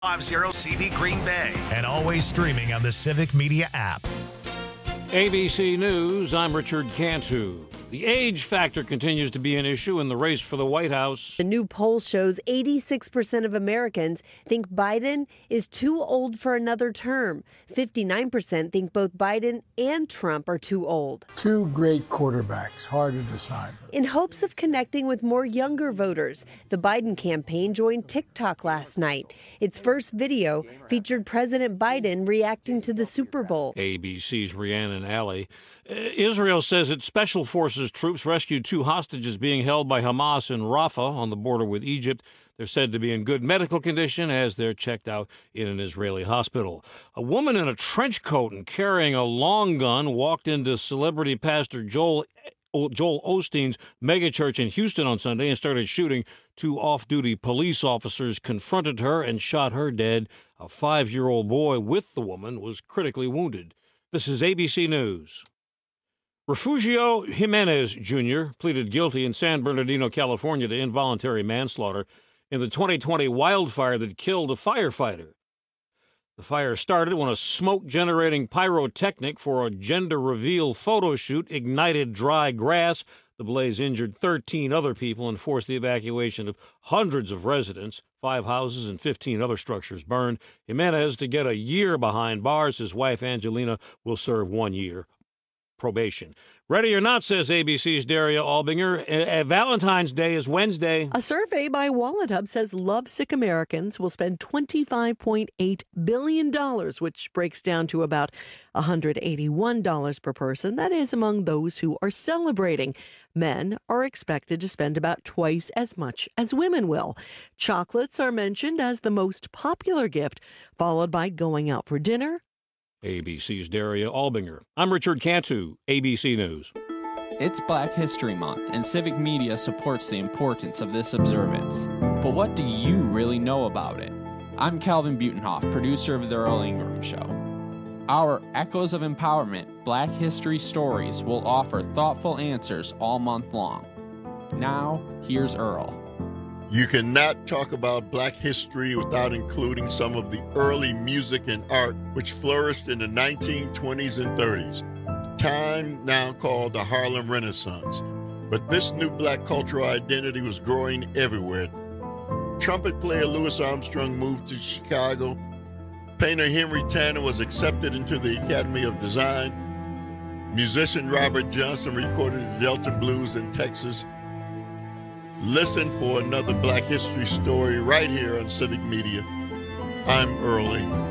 50 CD Green Bay. And always streaming on the Civic Media app. ABC News, I'm Richard Cantu. The age factor continues to be an issue in the race for the White House. The new poll shows 86% of Americans think Biden is too old for another term. 59% think both Biden and Trump are too old. Two great quarterbacks, hard to decide. In hopes of connecting with more younger voters, the Biden campaign joined TikTok last night. Its first video featured President Biden reacting to the Super Bowl. ABC's Rhiannon Alley. Israel says its special forces troops rescued 2 hostages being held by Hamas in Rafah on the border with Egypt. They're said to be in good medical condition as they're checked out in an Israeli hospital. A woman in a trench coat and carrying a long gun walked into celebrity pastor Joel Osteen's megachurch in Houston on Sunday and started shooting. 2 off-duty police officers confronted her and shot her dead. A 5-year-old boy with the woman was critically wounded. This is ABC News. Refugio Jimenez Jr. pleaded guilty in San Bernardino, California, to involuntary manslaughter in the 2020 wildfire that killed a firefighter. The fire started when a smoke-generating pyrotechnic for a gender reveal photo shoot ignited dry grass. The blaze injured 13 other people and forced the evacuation of hundreds of residents. 5 houses and 15 other structures burned. Jimenez to get a year behind bars. His wife, Angelina, will serve 1 year probation. Ready or not, says ABC's Daria Albinger, Valentine's Day is Wednesday. A survey by Wallet Hub says lovesick Americans will spend $25.8 billion, which breaks down to about $181 per person. That is among those who are celebrating. Men are expected to spend about twice as much as women will. Chocolates are mentioned as the most popular gift, followed by going out for dinner. ABC's Daria Albinger. I'm Richard Cantu, ABC News. It's Black History Month, and Civic Media supports the importance of this observance. But what do you really know about it? I'm Calvin Butenhoff, producer of The Earl Ingram Show. Our Echoes of Empowerment Black History Stories will offer thoughtful answers all month long. Now, here's Earl. You cannot talk about Black history without including some of the early music and art which flourished in the 1920s and 30s, time now called the Harlem Renaissance. But this new Black cultural identity was growing everywhere. Trumpet player Louis Armstrong moved to Chicago. Painter Henry Tanner was accepted into the Academy of Design. Musician Robert Johnson recorded the Delta Blues in Texas. Listen for another Black history story right here on Civic Media. I'm Earl Ingram.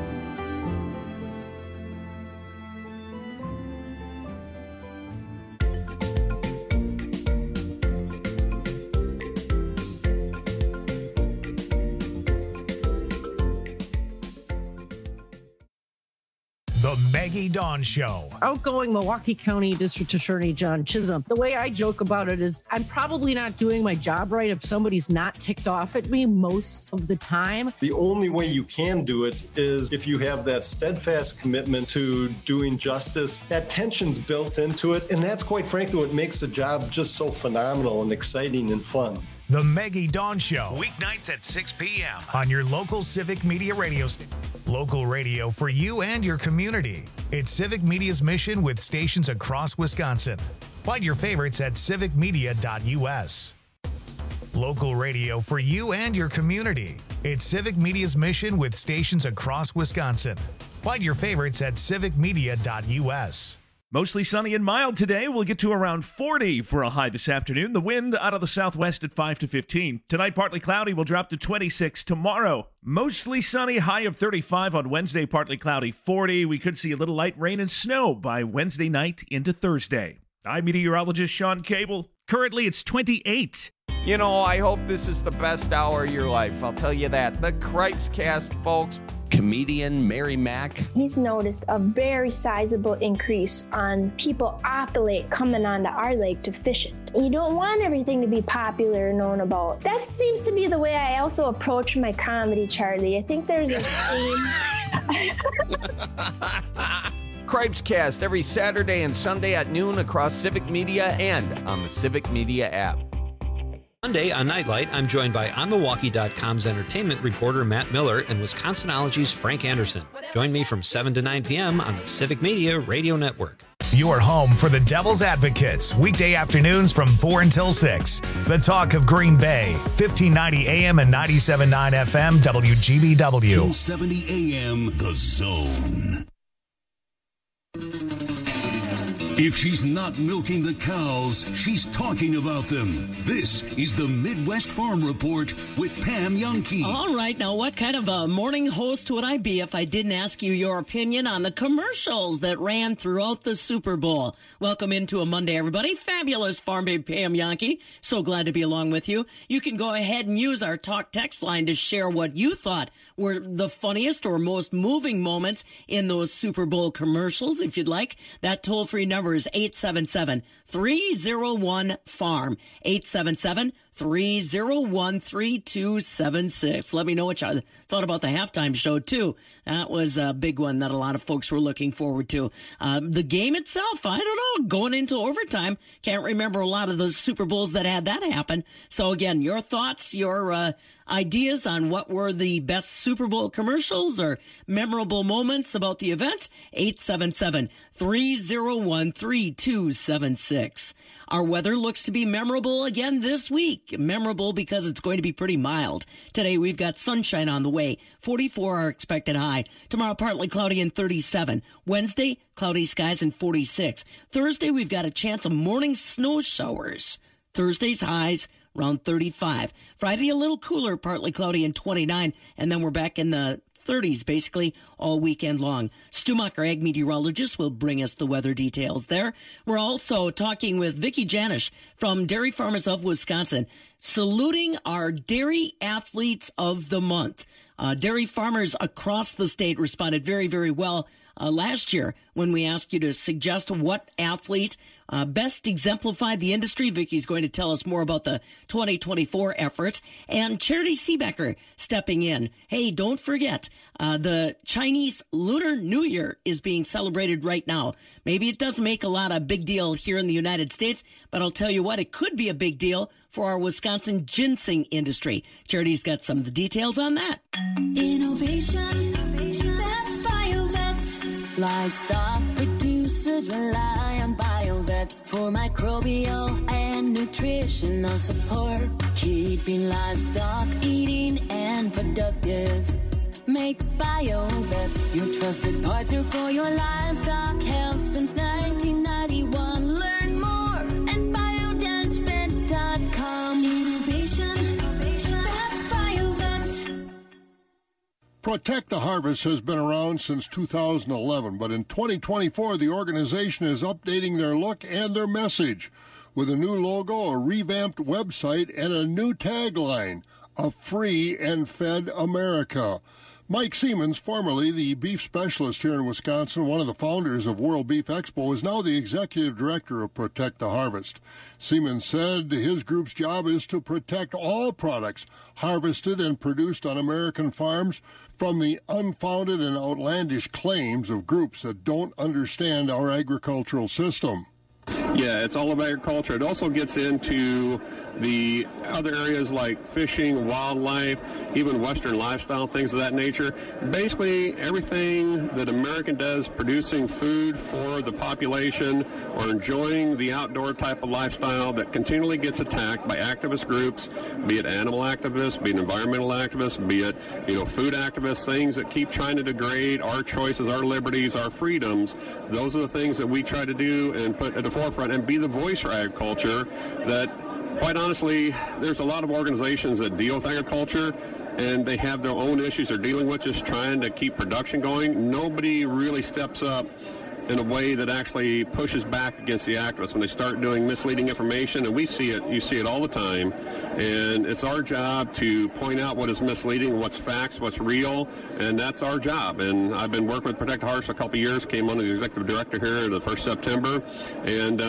The Maggie Dawn Show. Outgoing Milwaukee County District Attorney John Chisholm. The way I joke about it is I'm probably not doing my job right if somebody's not ticked off at me most of the time. The only way you can do it is if you have that steadfast commitment to doing justice. That tension's built into it, and that's quite frankly what makes the job just so phenomenal and exciting and fun. The Maggie Dawn Show. Weeknights at 6 p.m. on your local Civic Media radio station. Local radio for you and your community. It's Civic Media's mission with stations across Wisconsin. Find your favorites at civicmedia.us. Local radio for you and your community. It's Civic Media's mission with stations across Wisconsin. Find your favorites at civicmedia.us. Mostly sunny and mild today. We'll get to around 40 for a high this afternoon. The wind out of the southwest at 5 to 15. Tonight, partly cloudy. We'll drop to 26 tomorrow. Mostly sunny, high of 35 on Wednesday, partly cloudy, 40. We could see a little light rain and snow by Wednesday night into Thursday. I'm meteorologist Sean Cable. Currently, it's 28. You know, I hope this is the best hour of your life. I'll tell you that. The Cripes Cast, folks. Comedian Mary Mack. He's noticed a very sizable increase on people off the lake coming onto our lake to fish it. You don't want everything to be popular and known about. That seems to be the way I also approach my comedy, Charlie. I think there's a theme. Cripes Cast every Saturday and Sunday at noon across Civic Media and on the Civic Media app. Monday on Nightlight, I'm joined by OnMilwaukee.com's entertainment reporter Matt Miller and Wisconsinology's Frank Anderson. Join me from 7 to 9 p.m. on the Civic Media Radio Network. Your home for the Devil's Advocates, weekday afternoons from 4 until 6. The talk of Green Bay, 1590 AM and 97.9 FM, WGBW. 1070 AM, The Zone. If she's not milking the cows, she's talking about them. This is the Midwest Farm Report with Pam Youngkey. All right, now what kind of a morning host would I be if I didn't ask you your opinion on the commercials that ran throughout the Super Bowl? Welcome into a Monday, everybody. Fabulous Farm Babe Pam Youngkey. So glad to be along with you. You can go ahead and use our talk text line to share what you thought were the funniest or most moving moments in those Super Bowl commercials, if you'd like. That toll-free number is 877-301-FARM, 877-301-3276. Let me know what you thought about the halftime show, too. That was a big one that a lot of folks were looking forward to. The game itself, I don't know, going into overtime. Can't remember a lot of those Super Bowls that had that happen. So, again, your thoughts, your ideas on what were the best Super Bowl commercials or memorable moments about the event, 877-301-3276. Our weather looks to be memorable again this week. Memorable because it's going to be pretty mild. Today we've got sunshine on the way. 44 our expected high. Tomorrow partly cloudy and 37. Wednesday, cloudy skies and 46. Thursday we've got a chance of morning snow showers. Thursday's highs around 35. Friday, a little cooler, partly cloudy and 29. And then we're back in the 30s basically all weekend long. Stu Mucker, ag meteorologist, will bring us the weather details there. We're also talking with Vicki Janisch from Dairy Farmers of Wisconsin, saluting our dairy athletes of the month. Dairy farmers across the state responded very, very well last year when we asked you to suggest what athlete best exemplified the industry. Vicki's going to tell us more about the 2024 effort. And Charity Seebecker stepping in. Hey, don't forget, the Chinese Lunar New Year is being celebrated right now. Maybe it doesn't make a lot of big deal here in the United States, but I'll tell you what, it could be a big deal for our Wisconsin ginseng industry. Charity's got some of the details on that. Innovation, that's BioVet. Livestock producers rely on BioVet for microbial and nutritional support, keeping livestock eating and productive. Make BioVet your trusted partner for your livestock health since 1991. Learn more at biodesvet.com. Innovation, that's BioVet. Protect the Harvest has been around since 2011, but in 2024, the organization is updating their look and their message with a new logo, a revamped website, and a new tagline, A Free and Fed America. Mike Siemens, formerly the beef specialist here in Wisconsin, one of the founders of World Beef Expo, is now the executive director of Protect the Harvest. Siemens said his group's job is to protect all products harvested and produced on American farms from the unfounded and outlandish claims of groups that don't understand our agricultural system. Yeah, it's all about agriculture. It also gets into the other areas like fishing, wildlife, even Western lifestyle, things of that nature. Basically, everything that American does producing food for the population or enjoying the outdoor type of lifestyle that continually gets attacked by activist groups, be it animal activists, be it environmental activists, be it, food activists, things that keep trying to degrade our choices, our liberties, our freedoms. Those are the things that we try to do and put at the forefront and be the voice for agriculture. That, quite honestly, there's a lot of organizations that deal with agriculture and they have their own issues they're dealing with, just trying to keep production going. Nobody really steps up in a way that actually pushes back against the activists when they start doing misleading information, and we see it, you see it all the time, and it's our job to point out what is misleading, what's facts, what's real, and that's our job. And I've been working with Protect the Harvest for a couple of years, came on as the executive director here the 1st September, and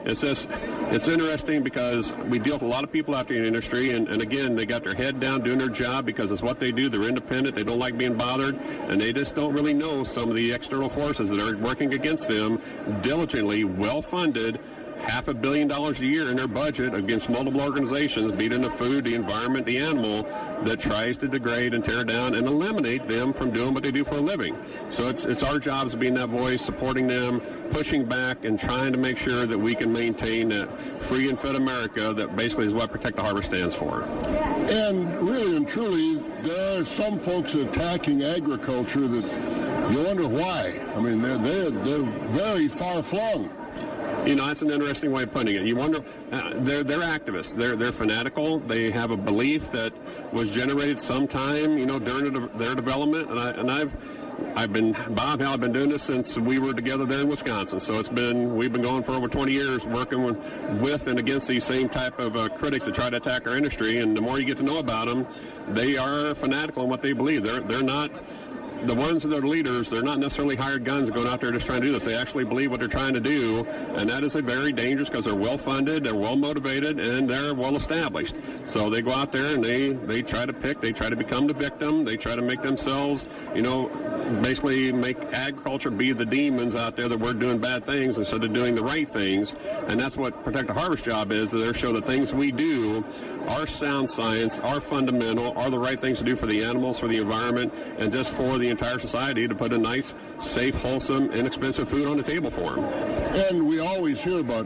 it's interesting because we deal with a lot of people out there in the industry, and again, they got their head down doing their job because it's what they do. They're independent, they don't like being bothered, and they just don't really know some of the external forces that are working against them diligently, well-funded, $500 million a year in their budget against multiple organizations, be it in the food, the environment, the animal, that tries to degrade and tear down and eliminate them from doing what they do for a living. So it's our job as being that voice, supporting them, pushing back, and trying to make sure that we can maintain that free and fed America that basically is what Protect the Harbor stands for. And really and truly, there are some folks attacking agriculture that you wonder why. I mean, they're very far-flung. You know, that's an interesting way of putting it. You wonder, they're activists. They're fanatical. They have a belief that was generated sometime, you know, during their development. And I've been doing this since we were together there in Wisconsin. So we've been going for over 20 years working with and against these same type of critics that try to attack our industry. And the more you get to know about them, they are fanatical in what they believe. They're not. The ones that are leaders, they're not necessarily hired guns going out there just trying to do this. They actually believe what they're trying to do, and that is a very dangerous because they're well-funded, they're well-motivated, and they're well-established. So they go out there and they try to become the victim. They try to make themselves, you know, basically make agriculture be the demons out there that we're doing bad things instead of doing the right things. And that's what Protect the Harbor's job is, to show the things we do are sound science, are fundamental, are the right things to do for the animals, for the environment, and just for the entire society to put a nice, safe, wholesome, inexpensive food on the table for them. And we always hear about,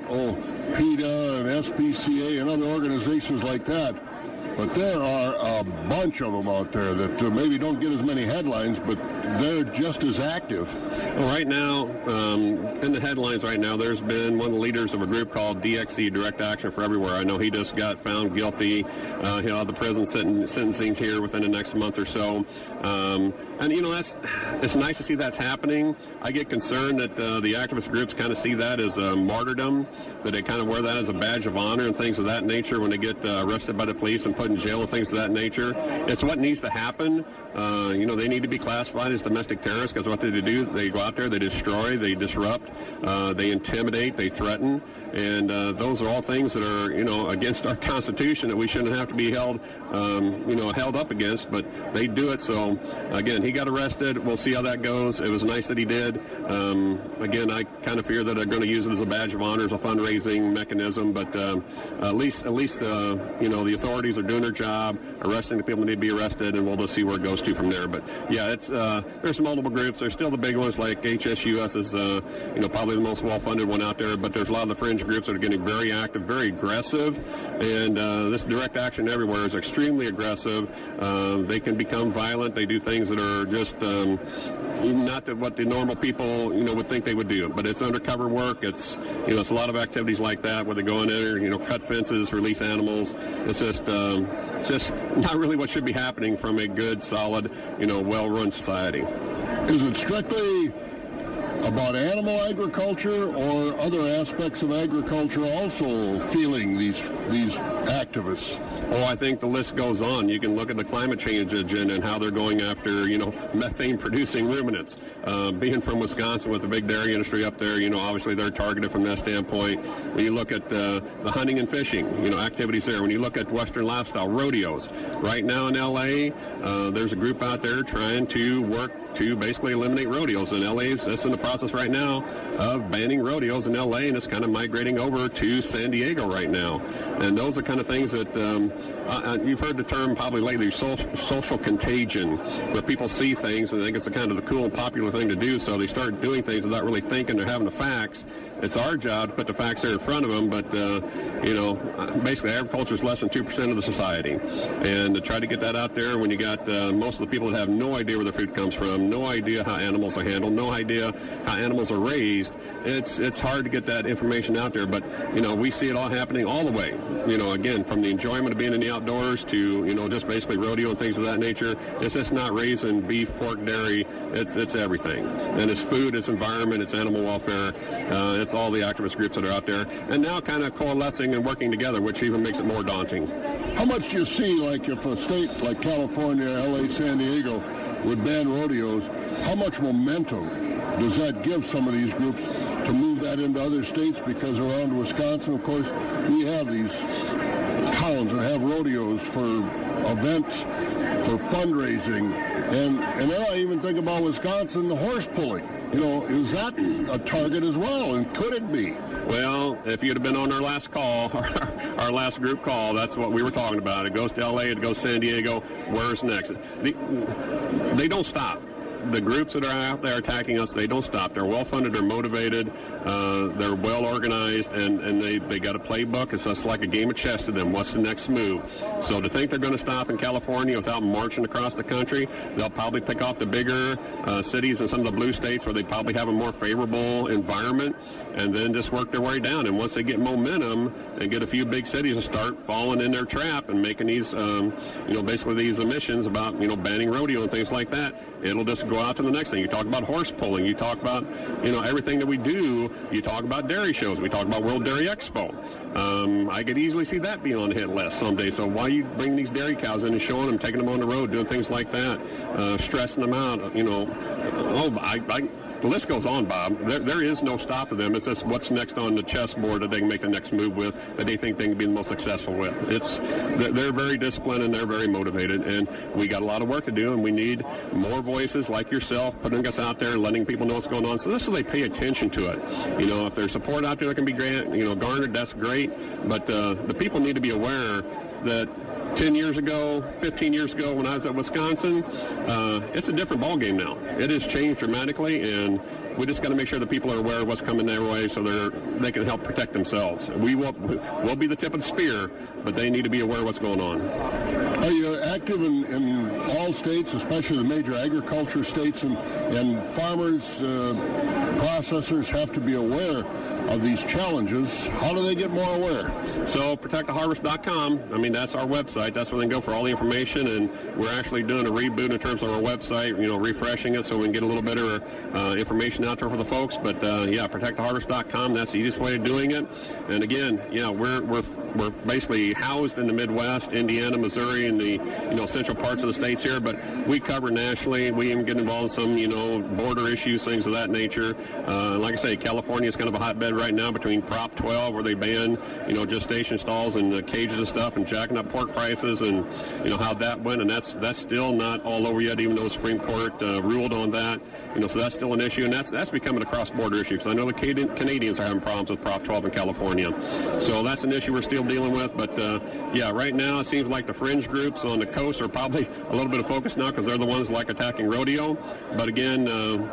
PETA and SPCA and other organizations like that. But there are a bunch of them out there that maybe don't get as many headlines, but they're just as active. Well, right now, in the headlines right now, there's been one of the leaders of a group called DXE, Direct Action for Everywhere. I know he just got found guilty. He'll have the prison sentencing here within the next month or so. And, you know, it's nice to see that's happening. I get concerned that the activist groups kind of see that as a martyrdom, that they kind of wear that as a badge of honor and things of that nature when they get arrested by the police and put in jail and things of that nature. It's what needs to happen. You know, they need to be classified as domestic terrorists because what they do, they go out there, they destroy, they disrupt, they intimidate, they threaten, and those are all things that are, you know, against our Constitution that we shouldn't have to be held up against, but they do it. So, again, he got arrested. We'll see how that goes. It was nice that he did. Again, I kind of fear that they're going to use it as a badge of honor, as a fundraising mechanism, but at least you know, the authorities are doing their job, arresting the people that need to be arrested, and we'll just see where it goes to from there. But yeah, it's there's multiple groups. There's still the big ones like HSUS is you know, probably the most well-funded one out there, but there's a lot of the fringe groups that are getting very active, very aggressive, and this Direct Action Everywhere is extremely aggressive. They can become violent. They do things that are just not what the normal people, you know, would think they would do. But it's undercover work. It's, you know, it's a lot of activities like that where they go in there, you know, cut fences, release animals. It's just not really what should be happening from a good, solid, you know, well-run society. Is it strictly about animal agriculture or other aspects of agriculture also feeling these activists? Oh, I think the list goes on. You can look at the climate change agenda and how they're going after, you know, methane-producing ruminants. Being from Wisconsin with the big dairy industry up there, you know, obviously they're targeted from that standpoint. When you look at the hunting and fishing, you know, activities there. When you look at Western lifestyle, rodeos. Right now in L.A., there's a group out there trying to work to basically eliminate rodeos. And that's in the process right now of banning rodeos in L.A., and it's kind of migrating over to San Diego right now. And those are kind of things that you've heard the term probably lately, social contagion, where people see things and think it's kind of the cool and popular thing to do, so they start doing things without really thinking they're having the facts. It's our job to put the facts there in front of them, but, you know, basically agriculture is less than 2% of the society. And to try to get that out there when you got most of the people that have no idea where their food comes from, no idea how animals are handled, no idea how animals are raised, it's hard to get that information out there. But, you know, we see it all happening all the way. You know, again, from the enjoyment of being in the outdoors to, you know, just basically rodeo and things of that nature. It's just not raising beef, pork, dairy. It's everything. And it's food, it's environment, it's animal welfare. It's all the activist groups that are out there, and now kind of coalescing and working together, which even makes it more daunting. How much do you see, like if a state like California, LA, San Diego would ban rodeos, how much momentum does that give some of these groups to move that into other states? Because around Wisconsin, of course, we have these towns that have rodeos for events for fundraising. And then I even think about Wisconsin, the horse pulling. You know, is that a target as well, and could it be? Well, if you'd have been on our last call, our last group call, that's what we were talking about. It goes to L.A., it goes to San Diego. Where's next? They don't stop. The groups that are out there attacking us, they don't stop. They're well-funded, they're motivated, they're well-organized, and they got a playbook. It's just like a game of chess to them. What's the next move? So to think they're going to stop in California without marching across the country, they'll probably pick off the bigger cities and some of the blue states where they probably have a more favorable environment, and then just work their way down. And once they get momentum and get a few big cities and start falling in their trap and making these, basically these emissions about, banning rodeo and things like that, it'll just go out to the next thing. You talk about horse pulling. You talk about, everything that we do. You talk about dairy shows. We talk about World Dairy Expo. I could easily see that being on the hit list someday. So why you bring these dairy cows in and showing them, taking them on the road, doing things like that, stressing them out, the list goes on, Bob. There is no stopping them. It's just what's next on the chessboard that they can make the next move with, that they think they can be the most successful with. They're very disciplined and they're very motivated, and we got a lot of work to do, and we need more voices like yourself putting us out there and letting people know what's going on. So this is they pay attention to it. If there's support out there that can be garnered, that's great. But the people need to be aware that 10 years ago, 15 years ago when I was at Wisconsin, it's a different ballgame now. It has changed dramatically, and we just got to make sure that people are aware of what's coming their way so they can help protect themselves. We'll be the tip of the spear, but they need to be aware of what's going on. Are you active in all states, especially the major agriculture states, and farmers, processors have to be aware of these challenges? How do they get more aware? So protecttheharvest.com, that's our website. That's where they can go for all the information, and we're actually doing a reboot in terms of our website, refreshing it so we can get a little better information out there for the folks. But protecttheharvest.com, that's the easiest way of doing it. And again, we're basically housed in the Midwest, Indiana, Missouri, and the central parts of the states here, but we cover nationally. We even get involved in some border issues, things of that nature. Like I say, California is kind of a hotbed right now between Prop 12, where they ban gestation stalls and cages and stuff, and jacking up pork prices, and how that went, and that's still not all over yet, even though the Supreme Court ruled on that. So that's still an issue, and that's becoming a cross-border issue, because I know the Canadians are having problems with Prop 12 in California. So that's an issue we're still dealing with. But right now it seems like the fringe groups on the coast are probably a little bit of focus now, because they're the ones like attacking rodeo. But again,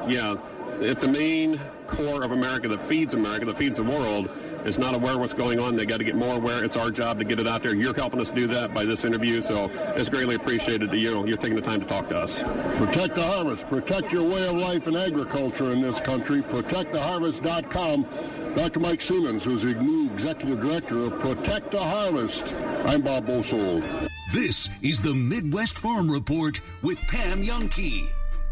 if the main core of America that feeds the world, is not aware of what's going on, they got to get more aware. It's our job to get it out there. You're helping us do that by this interview, so it's greatly appreciated that you're taking the time to talk to us. Protect the harvest. Protect your way of life in agriculture in this country. ProtectTheHarvest.com. Dr. Mike Siemens, who's the new executive director of Protect the Harvest. I'm Bob Bosold. This is the Midwest Farm Report with Pam Youngkey.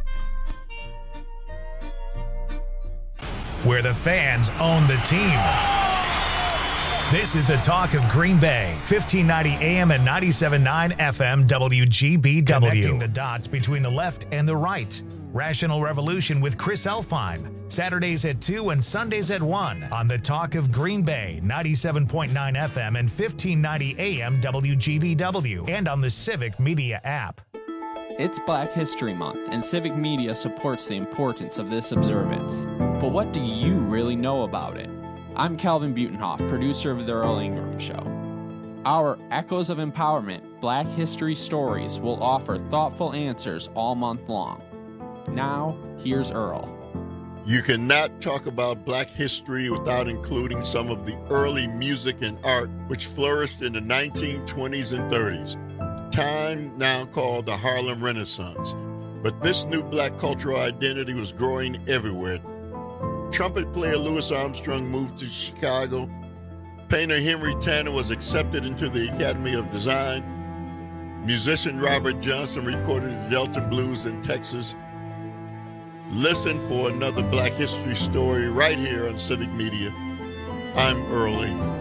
Where the fans own the team. This is the talk of Green Bay, 1590 AM and 97.9 FM WGBW. Connecting the dots between the left and the right. Rational Revolution with Chris Elfheim. Saturdays at 2 and Sundays at 1 on the talk of Green Bay, 97.9 FM and 1590 AM WGBW, and on the Civic Media app. It's Black History Month, and Civic Media supports the importance of this observance. But what do you really know about it? I'm Calvin Butenhoff, producer of The Earl Ingram Show. Our Echoes of Empowerment Black History Stories will offer thoughtful answers all month long. Now, here's Earl. You cannot talk about Black history without including some of the early music and art which flourished in the 1920s and 30s. Time now called the Harlem Renaissance. But this new Black cultural identity was growing everywhere. Trumpet player Louis Armstrong moved to Chicago. Painter Henry Tanner was accepted into the Academy of Design. Musician Robert Johnson recorded the Delta Blues in Texas. Listen for another Black history story right here on Civic Media. I'm Earl Ingram.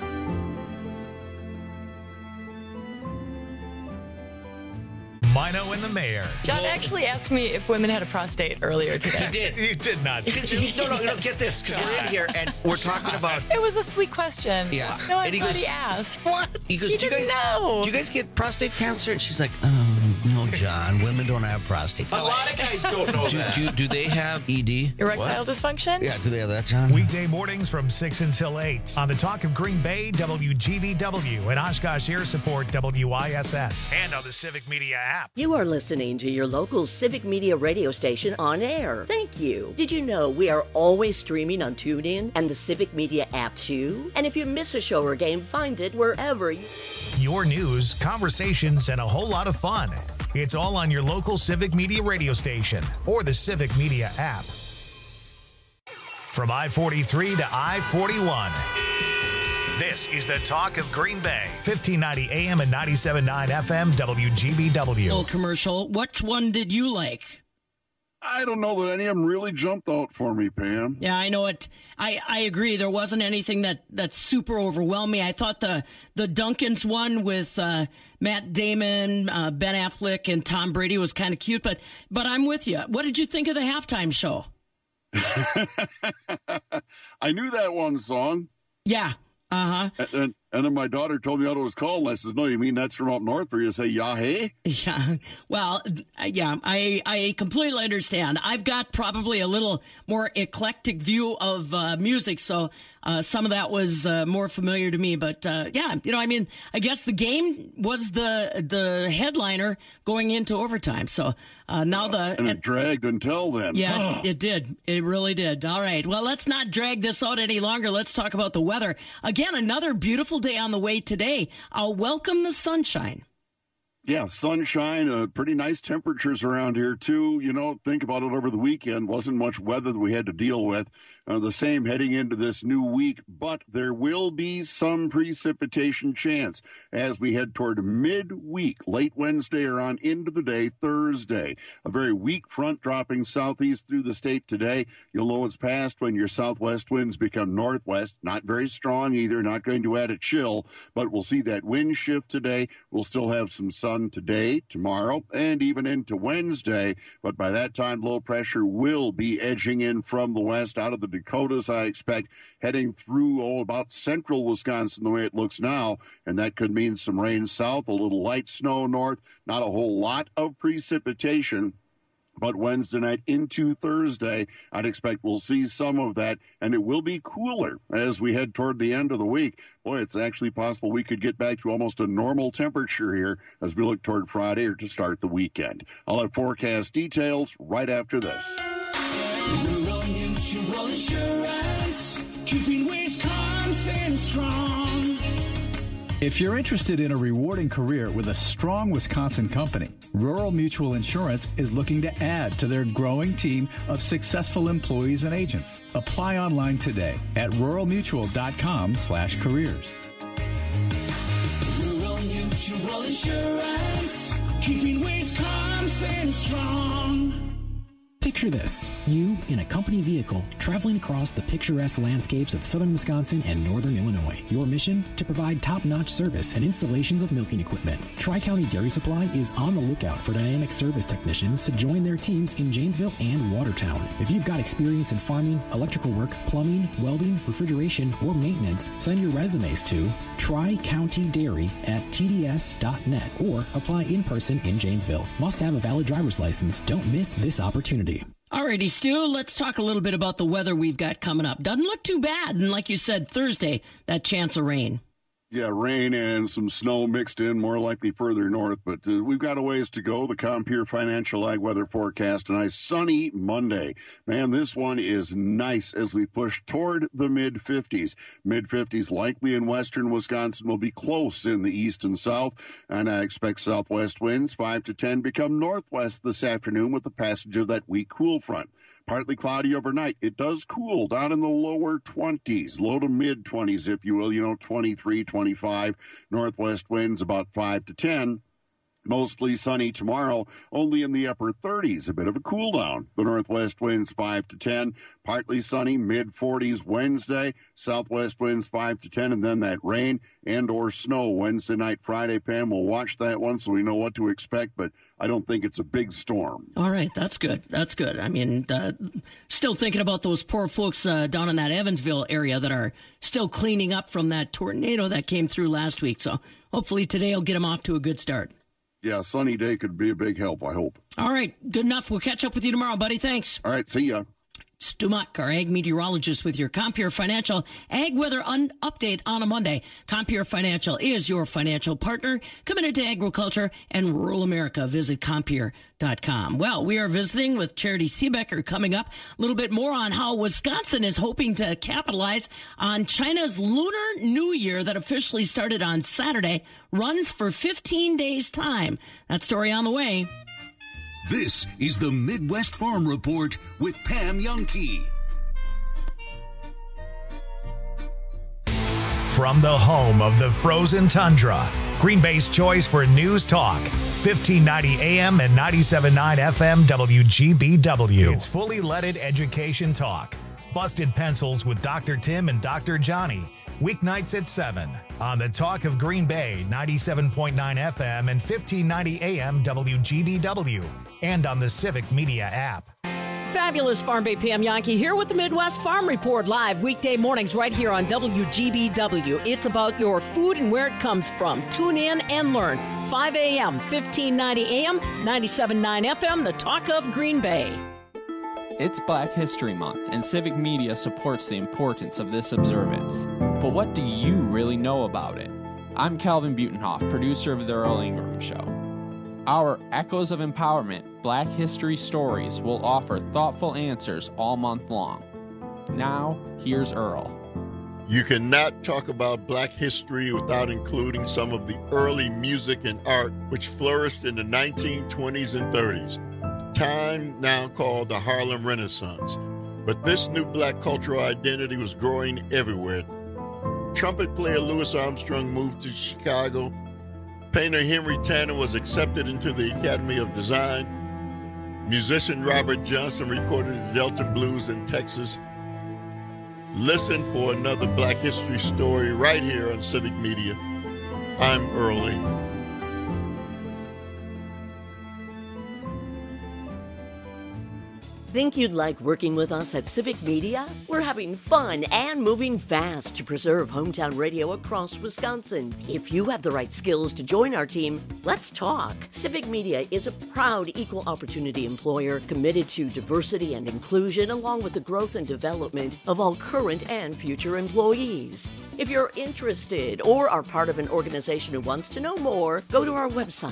Mino and the Mayor. John actually asked me if women had a prostate earlier today. He did. You did not. No, get this, because we're in here and we're talking about... It was a sweet question. Yeah. No, I'm glad he asked. What? He didn't know. Do you guys get prostate cancer? And she's like, no, No, John. Women don't have prostates. A lot of guys don't know that. Do they have ED? Erectile dysfunction? Yeah, do they have that, John? Weekday mornings from 6 until 8 on the Talk of Green Bay, WGBW, and Oshkosh Air Support, WISS, and on the Civic Media app. You are listening to your local Civic Media radio station on air. Thank you. Did you know we are always streaming on TuneIn and the Civic Media app too? And if you miss a show or game, find it wherever you... Your news, conversations, and a whole lot of fun. It's all on your local Civic Media radio station or the Civic Media app. From I-43 to I-41. This is the Talk of Green Bay, 1590 AM and 97.9 FM, WGBW. Little commercial. Which one did you like? I don't know that any of them really jumped out for me, Pam. Yeah, I know it. I agree. There wasn't anything that's super overwhelming. I thought the Duncans one with Matt Damon, Ben Affleck, and Tom Brady was kind of cute. But I'm with you. What did you think of the halftime show? I knew that one song. Yeah. Uh-huh. And then my daughter told me what it was called, and I says, no, you mean that's from up north where you say, yeah, hey? Yeah. Well, yeah, I completely understand. I've got probably a little more eclectic view of music, so some of that was more familiar to me. But, yeah, I guess the game was the headliner going into overtime. So now And it dragged until then. Yeah, it did. It really did. All right. Well, let's not drag this out any longer. Let's talk about the weather. Again, another beautiful day on the way today. I'll welcome the sunshine. Yeah, sunshine, pretty nice temperatures around here, too. Think about it over the weekend. Wasn't much weather that we had to deal with. The same heading into this new week, but there will be some precipitation chance as we head toward midweek, late Wednesday or on into the day Thursday. A very weak front dropping southeast through the state today. You'll know it's past when your southwest winds become northwest. Not very strong either, not going to add a chill, but we'll see that wind shift today. We'll still have some sun today, tomorrow, and even into Wednesday. But by that time, low pressure will be edging in from the west out of the Dakotas, I expect, heading through about central Wisconsin the way it looks now. And that could mean some rain south, a little light snow north, not a whole lot of precipitation. But Wednesday night into Thursday, I'd expect we'll see some of that, and it will be cooler as we head toward the end of the week. Boy, it's actually possible we could get back to almost a normal temperature here as we look toward Friday or to start the weekend. I'll have forecast details right after this. Rural Mutual Insurance, keeping Wisconsin strong. If you're interested in a rewarding career with a strong Wisconsin company, Rural Mutual Insurance is looking to add to their growing team of successful employees and agents. Apply online today at ruralmutual.com/careers. Rural Mutual Insurance, keeping Wisconsin strong. Picture this, you in a company vehicle traveling across the picturesque landscapes of southern Wisconsin and northern Illinois. Your mission? To provide top-notch service and installations of milking equipment. Tri-County Dairy Supply is on the lookout for dynamic service technicians to join their teams in Janesville and Watertown. If you've got experience in farming, electrical work, plumbing, welding, refrigeration, or maintenance, send your resumes to tricountydairy@tds.net or apply in person in Janesville. Must have a valid driver's license. Don't miss this opportunity. Alrighty, Stu, let's talk a little bit about the weather we've got coming up. Doesn't look too bad. And like you said, Thursday, that chance of rain. Yeah, rain and some snow mixed in, more likely further north. But we've got a ways to go. The Compeer Financial Ag Weather Forecast, a nice sunny Monday. Man, this one is nice as we push toward the mid-50s. Mid-50s likely in western Wisconsin, will be close in the east and south. And I expect southwest winds 5 to 10 become northwest this afternoon with the passage of that weak cool front. Partly cloudy overnight. It does cool down in the lower 20s, low to mid 20s, if you will, 23, 25. Northwest winds about 5 to 10. Mostly sunny tomorrow, only in the upper 30s, a bit of a cool down. The northwest winds 5 to 10, partly sunny, mid-40s Wednesday, southwest winds 5 to 10, and then that rain and or snow Wednesday night, Friday. Pam, we'll watch that one so we know what to expect, but I don't think it's a big storm. All right, that's good. That's good. I mean, still thinking about those poor folks down in that Evansville area that are still cleaning up from that tornado that came through last week. So hopefully today will get them off to a good start. yeah, sunny day could be a big help, I hope. All right, good enough. We'll catch up with you tomorrow, buddy. Thanks. All right, see ya. Stu Muck, our ag meteorologist with your Compere Financial Ag Weather Update on a Monday. Compere Financial is your financial partner committed to agriculture and rural America. Visit Compere.com. Well, we are visiting with Charity Seebecker coming up. A little bit more on how Wisconsin is hoping to capitalize on China's Lunar New Year that officially started on Saturday, runs for 15 days' time. That story on the way. This is the Midwest Farm Report with Pam Jahnke. From the home of the frozen tundra, Green Bay's choice for news talk, 1590 AM and 97.9 FM WGBW. It's fully leaded education talk. Busted Pencils with Dr. Tim and Dr. Johnny. Weeknights at 7 on the Talk of Green Bay, 97.9 FM and 1590 AM WGBW, and on the Civic Media app. Fabulous Farm Bay Pam Jahnke here with the Midwest Farm Report live weekday mornings right here on WGBW. It's about your food and where it comes from. Tune in and learn. 5 a.m., 1590 AM, 97.9 FM, the Talk of Green Bay. It's Black History Month, and Civic Media supports the importance of this observance. But what do you really know about it? I'm Calvin Butenhoff, producer of The Earl Ingram Show. Our Echoes of Empowerment Black History Stories will offer thoughtful answers all month long. Now, here's Earl. You cannot talk about Black history without including some of the early music and art which flourished in the 1920s and 30s. Time now called the Harlem Renaissance. But this new Black cultural identity was growing everywhere. Trumpet player Louis Armstrong moved to Chicago. Painter Henry Tanner was accepted into the Academy of Design. Musician Robert Johnson recorded the Delta Blues in Texas. Listen for another Black history story right here on Civic Media. I'm Earl Ingram. Think you'd like working with us at Civic Media? We're having fun and moving fast to preserve hometown radio across Wisconsin. If you have the right skills to join our team, let's talk. Civic Media is a proud equal opportunity employer committed to diversity and inclusion along with the growth and development of all current and future employees. If you're interested or are part of an organization who wants to know more, go to our website,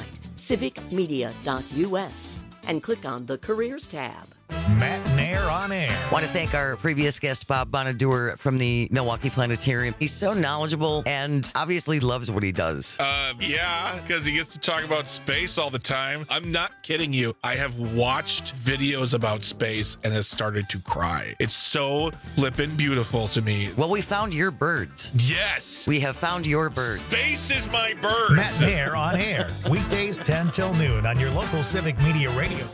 civicmedia.us, and click on the Careers tab. Matt Nair on air. Want to thank our previous guest, Bob Bonadour from the Milwaukee Planetarium. He's so knowledgeable and obviously loves what he does. Yeah, because he gets to talk about space all the time. I'm not kidding you. I have watched videos about space and has started to cry. It's so flippin' beautiful to me. Well, we found your birds. Yes. We have found your birds. Space is my birds. Matt Nair on air. Weekdays 10 till noon on your local Civic Media Radio.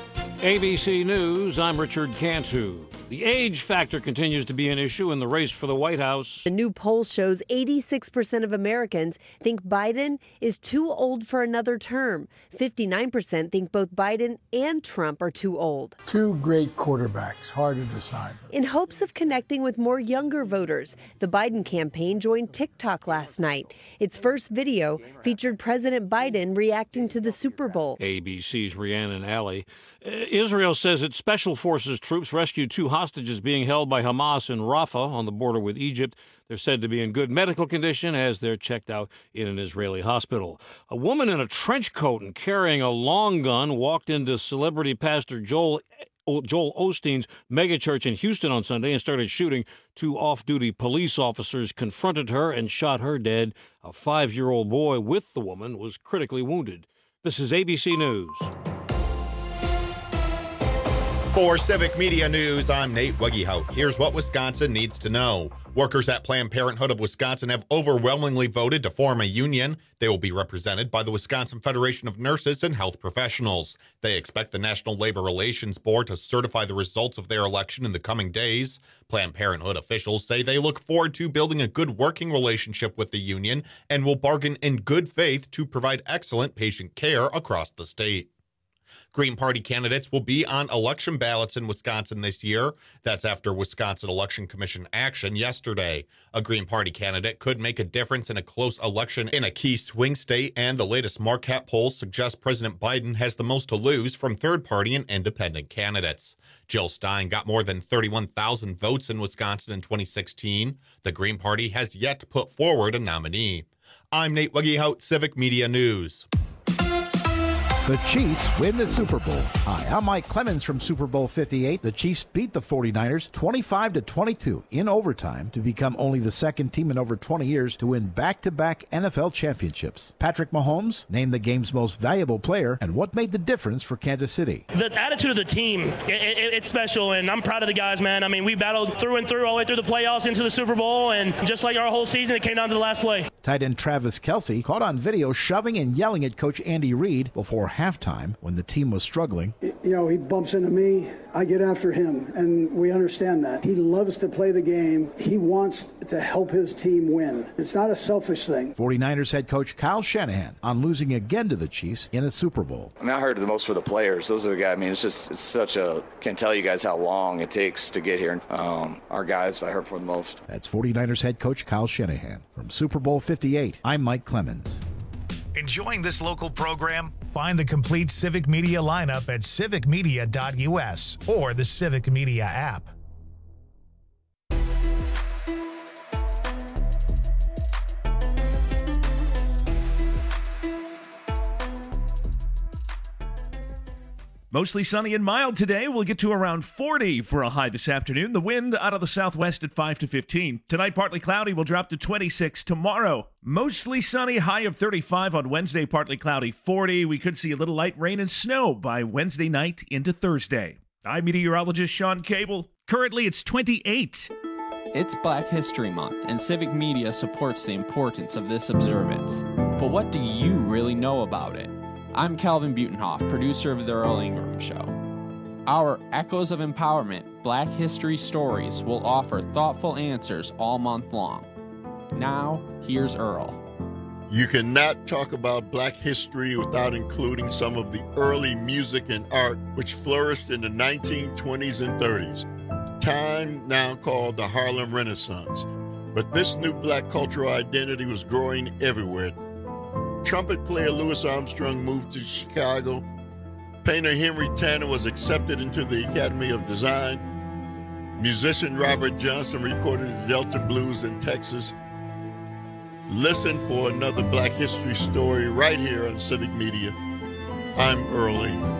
ABC News, I'm Richard Cantu. The age factor continues to be an issue in the race for the White House. The new poll shows 86% of Americans think Biden is too old for another term. 59% think both Biden and Trump are too old. Two great quarterbacks, hard to decide. In hopes of connecting with more younger voters, the Biden campaign joined TikTok last night. Its first video featured President Biden reacting to the Super Bowl. ABC's Rhiannon Alley. Israel says its special forces troops rescued two hostages being held by Hamas in Rafah on the border with Egypt. They're said to be in good medical condition as they're checked out in an Israeli hospital. A woman in a trench coat and carrying a long gun walked into celebrity pastor Joel Osteen's megachurch in Houston on Sunday and started shooting. Two off-duty police officers confronted her and shot her dead. A 5-year-old boy with the woman was critically wounded. This is ABC News. For Civic Media News, I'm Nate Wegehout. Here's what Wisconsin needs to know. Workers at Planned Parenthood of Wisconsin have overwhelmingly voted to form a union. They will be represented by the Wisconsin Federation of Nurses and Health Professionals. They expect the National Labor Relations Board to certify the results of their election in the coming days. Planned Parenthood officials say they look forward to building a good working relationship with the union and will bargain in good faith to provide excellent patient care across the state. Green Party candidates will be on election ballots in Wisconsin this year. That's after Wisconsin Election Commission action yesterday. A Green Party candidate could make a difference in a close election in a key swing state, and the latest Marquette polls suggest President Biden has the most to lose from third-party and independent candidates. Jill Stein got more than 31,000 votes in Wisconsin in 2016. The Green Party has yet to put forward a nominee. I'm Nate Wuggehout, Civic Media News. The Chiefs win the Super Bowl. Hi, I'm Mike Clemens from Super Bowl 58. The Chiefs beat the 49ers 25-22 in overtime to become only the second team in over 20 years to win back-to-back NFL championships. Patrick Mahomes named the game's most valuable player, and what made the difference for Kansas City? The attitude of the team, it's special, and I'm proud of the guys, man. I mean, we battled through and through all the way through the playoffs into the Super Bowl, and just like our whole season, it came down to the last play. Tight end Travis Kelce caught on video shoving and yelling at Coach Andy Reid before halftime when the team was struggling. You know, he bumps into me, I get after him, and we understand that. He loves to play the game. He wants to help his team win. It's not a selfish thing. 49ers head coach Kyle Shanahan on losing again to the Chiefs in a Super Bowl. I mean, I heard the most for the players. Those are the guys. I mean, it's such a, can't tell you guys how long it takes to get here. Our guys, I heard for the most. That's 49ers head coach Kyle Shanahan. From Super Bowl 58, I'm Mike Clemens. Enjoying this local program? Find the complete Civic Media lineup at civicmedia.us or the Civic Media app. Mostly sunny and mild today. We'll get to around 40 for a high this afternoon. The wind out of the southwest at 5 to 15. Tonight, partly cloudy. Will drop to 26 tomorrow. Mostly sunny, high of 35 on Wednesday, partly cloudy 40. We could see a little light rain and snow by Wednesday night into Thursday. I'm meteorologist Sean Cable. Currently, it's 28. It's Black History Month, and Civic Media supports the importance of this observance. But what do you really know about it? I'm Calvin Butenhoff, producer of The Earl Ingram Show. Our Echoes of Empowerment Black History Stories will offer thoughtful answers all month long. Now, here's Earl. You cannot talk about Black history without including some of the early music and art which flourished in the 1920s and 30s, time now called the Harlem Renaissance. But this new Black cultural identity was growing everywhere. Trumpet player Louis Armstrong moved to Chicago. Painter Henry Tanner was accepted into the Academy of Design. Musician Robert Johnson recorded the Delta Blues in Texas. Listen for another Black history story right here on Civic Media. I'm Earl Ingram.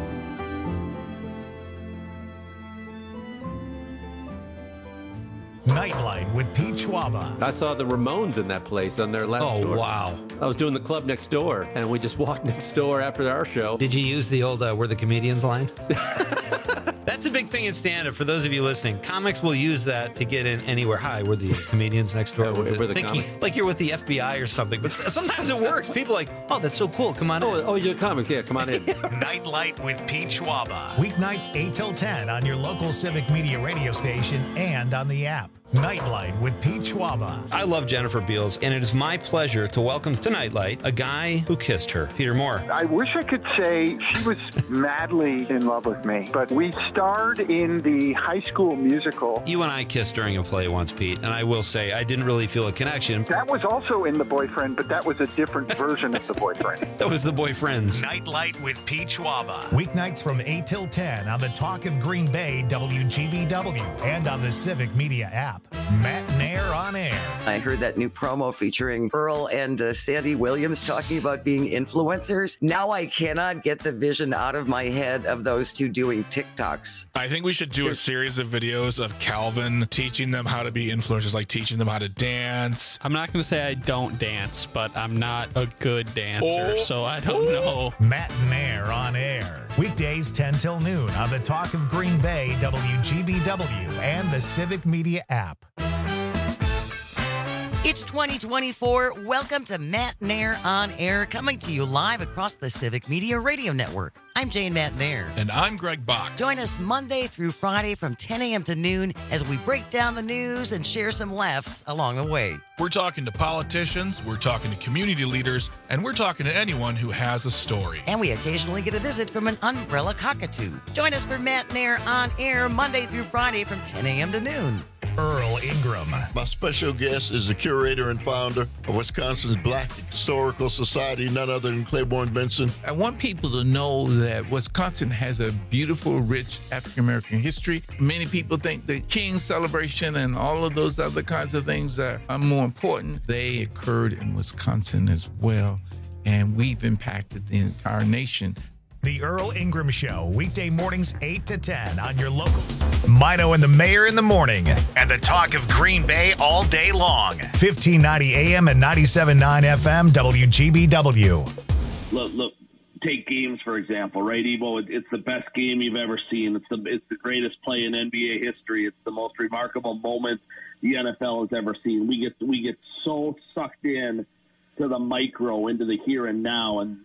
Nightlight with Pete Schwaba. I saw the Ramones in that place on their last tour. Oh, wow. I was doing the club next door, and we just walked next door after our show. Did you use the old "We're the Comedians" line? That's a big thing in stand-up. For those of you listening, comics will use that to get in anywhere. Hi, we're the comedians next door. Yeah, we're the comics. Like you're with the FBI or something. But sometimes it works. People are like, oh, that's so cool. Come on in. Oh, you're comics. Yeah, come on in. Nightlight with Pete Schwaba. Weeknights 8 till 10 on your local Civic Media radio station and on the app. Nightlight with Pete Schwaba. I love Jennifer Beals, and it is my pleasure to welcome to Nightlight a guy who kissed her, Peter Moore. I wish I could say she was madly in love with me, but we starred in the High School Musical. You and I kissed during a play once, Pete, and I will say I didn't really feel a connection. That was also in The Boyfriend, but that was a different version of The Boyfriend. That was The Boyfriends. Nightlight with Pete Schwaba. Weeknights from 8 till 10 on the Talk of Green Bay, WGBW, and on the Civic Media app. Matt Nair on air. I heard that new promo featuring Earl and Sandy Williams talking about being influencers. Now I cannot get the vision out of my head of those two doing TikToks. I think we should do a series of videos of Calvin teaching them how to be influencers, like teaching them how to dance. I'm not going to say I don't dance, but I'm not a good dancer, so I don't know. Matt Nair on air. Weekdays 10 till noon on the Talk of Green Bay, WGBW, and the Civic Media app. It's 2024. Welcome to Matt Nair on Air, coming to you live across the Civic Media Radio Network. I'm Jane Matt Nair. And I'm Greg Bach. Join us Monday through Friday from 10 a.m. to noon as we break down the news and share some laughs along the way. We're talking to politicians, we're talking to community leaders, and we're talking to anyone who has a story. And we occasionally get a visit from an umbrella cockatoo. Join us for Matt Nair on Air Monday through Friday from 10 a.m. to noon. Earl Ingram. My special guest is the curator and founder of Wisconsin's Black Historical Society, none other than Claiborne Benson. I want people to know that Wisconsin has a beautiful, rich African-American history. Many people think the King celebration and all of those other kinds of things are more important. They occurred in Wisconsin as well, and we've impacted the entire nation. The Earl Ingram Show, weekday mornings 8 to 10 on your local. Mino and the Mayor in the morning, and the talk of Green Bay all day long. 1590 AM and 97.9 FM, WGBW. Look, take games, for example, right, Evo? It's the best game you've ever seen. It's the greatest play in NBA history. It's the most remarkable moment the NFL has ever seen. We get so sucked in to the micro, into the here and now, and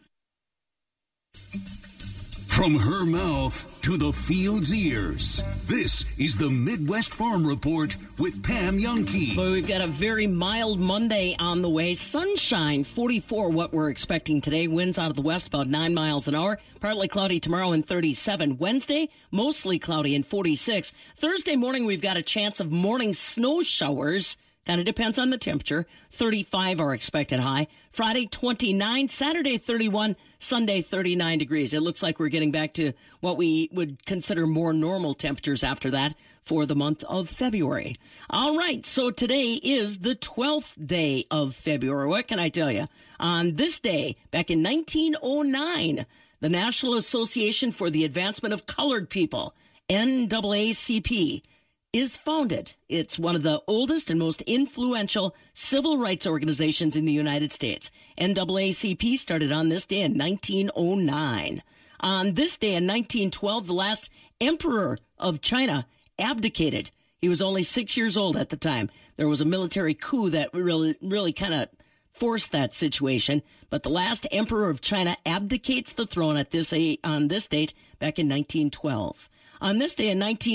from her mouth to the field's ears, this is the Midwest Farm Report with Pam Youngkey. Boy, we've got a very mild Monday on the way. Sunshine, 44 what we're expecting today. Winds out of the west about 9 miles an hour. Partly cloudy tomorrow and 37. Wednesday, mostly cloudy and 46. Thursday morning, we've got a chance of morning snow showers. Kind of depends on the temperature. 35 are expected high. Friday, 29. Saturday, 31. Sunday, 39 degrees. It looks like we're getting back to what we would consider more normal temperatures after that for the month of February. All right, so today is the 12th day of February. What can I tell you? On this day, back in 1909, the National Association for the Advancement of Colored People, NAACP, is founded. It's one of the oldest and most influential civil rights organizations in the United States. NAACP started on this day in 1909. On this day in 1912, the last emperor of China abdicated. He was only 6 years old at the time. There was a military coup that really kind of forced that situation. But the last emperor of China abdicates the throne on this date back in 1912. On this day in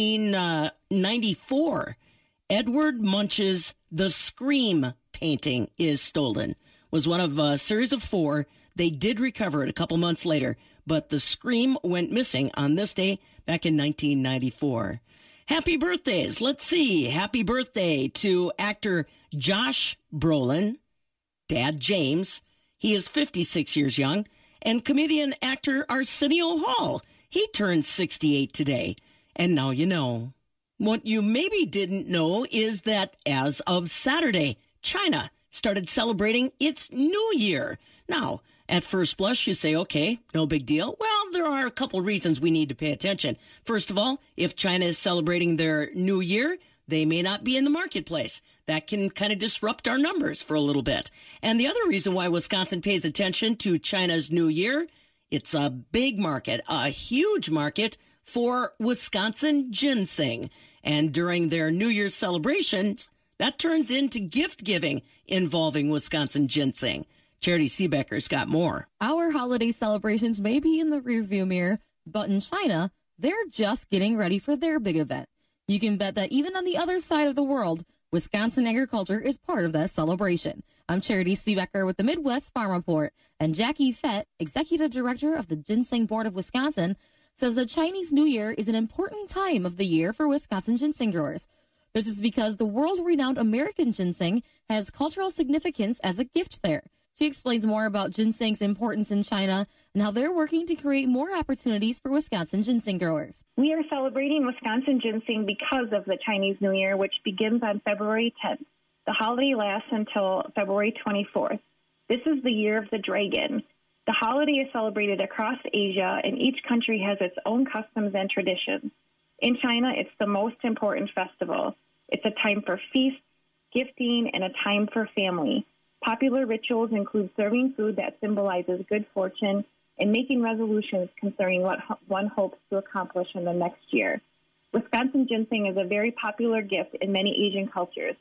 1994, Edward Munch's The Scream painting is stolen. It was one of a series of 4. They did recover it a couple months later, but The Scream went missing on this day back in 1994. Happy birthdays. Let's see. Happy birthday to actor Josh Brolin, Dad James. He is 56 years young. And comedian actor Arsenio Hall. He turned 68 today, and now you know. What you maybe didn't know is that as of Saturday, China started celebrating its New Year. Now, at first blush, you say, okay, no big deal. Well, there are a couple reasons we need to pay attention. First of all, if China is celebrating their New Year, they may not be in the marketplace. That can kind of disrupt our numbers for a little bit. And the other reason why Wisconsin pays attention to China's New Year, it's a big market, a huge market for Wisconsin ginseng. And during their New Year's celebrations, that turns into gift giving involving Wisconsin ginseng. Charity Seebecker's got more. Our holiday celebrations may be in the rearview mirror, but in China, they're just getting ready for their big event. You can bet that even on the other side of the world, Wisconsin agriculture is part of that celebration. I'm Charity Seebecker with the Midwest Farm Report, and Jackie Fett, Executive Director of the Ginseng Board of Wisconsin, says the Chinese New Year is an important time of the year for Wisconsin ginseng growers. This is because the world-renowned American ginseng has cultural significance as a gift there. She explains more about ginseng's importance in China and how they're working to create more opportunities for Wisconsin ginseng growers. We are celebrating Wisconsin ginseng because of the Chinese New Year, which begins on February 10th. The holiday lasts until February 24th. This is the year of the dragon. The holiday is celebrated across Asia, and each country has its own customs and traditions. In China, it's the most important festival. It's a time for feasts, gifting, and a time for family. Popular rituals include serving food that symbolizes good fortune and making resolutions concerning what one hopes to accomplish in the next year. Wisconsin ginseng is a very popular gift in many Asian cultures.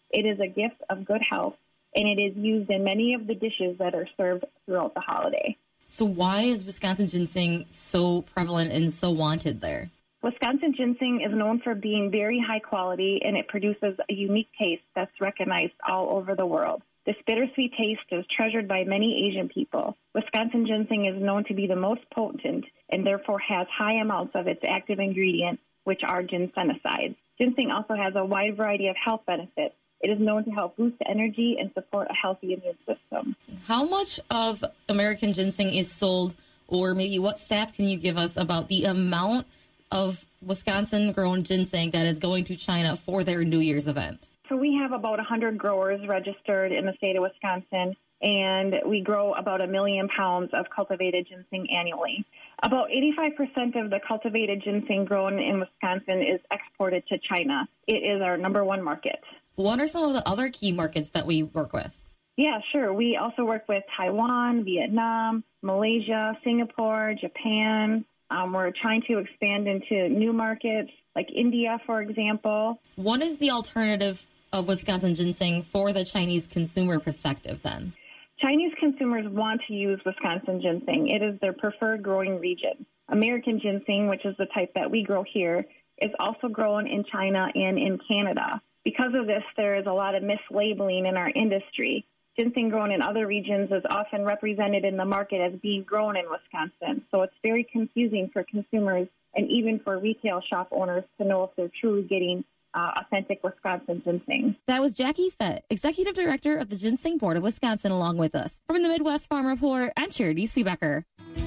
It is a gift of good health, and it is used in many of the dishes that are served throughout the holiday. So why is Wisconsin ginseng so prevalent and so wanted there? Wisconsin ginseng is known for being very high quality, and it produces a unique taste that's recognized all over the world. This bittersweet taste is treasured by many Asian people. Wisconsin ginseng is known to be the most potent and therefore has high amounts of its active ingredient, which are ginsenosides. Ginseng also has a wide variety of health benefits. It is known to help boost energy and support a healthy immune system. How much of American ginseng is sold, or maybe what stats can you give us about the amount of Wisconsin-grown ginseng that is going to China for their New Year's event? So we have about 100 growers registered in the state of Wisconsin, and we grow about 1 million pounds of cultivated ginseng annually. About 85% of the cultivated ginseng grown in Wisconsin is exported to China. It is our number one market. What are some of the other key markets that we work with? Yeah, sure. We also work with Taiwan, Vietnam, Malaysia, Singapore, Japan. We're trying to expand into new markets like India, for example. What is the alternative of Wisconsin ginseng for the Chinese consumer perspective then? Chinese consumers want to use Wisconsin ginseng. It is their preferred growing region. American ginseng, which is the type that we grow here, is also grown in China and in Canada. Because of this, there is a lot of mislabeling in our industry. Ginseng grown in other regions is often represented in the market as being grown in Wisconsin. So it's very confusing for consumers and even for retail shop owners to know if they're truly getting authentic Wisconsin ginseng. That was Jackie Fett, Executive Director of the Ginseng Board of Wisconsin, along with us. From the Midwest Farm Report, I'm Charity Seebecker.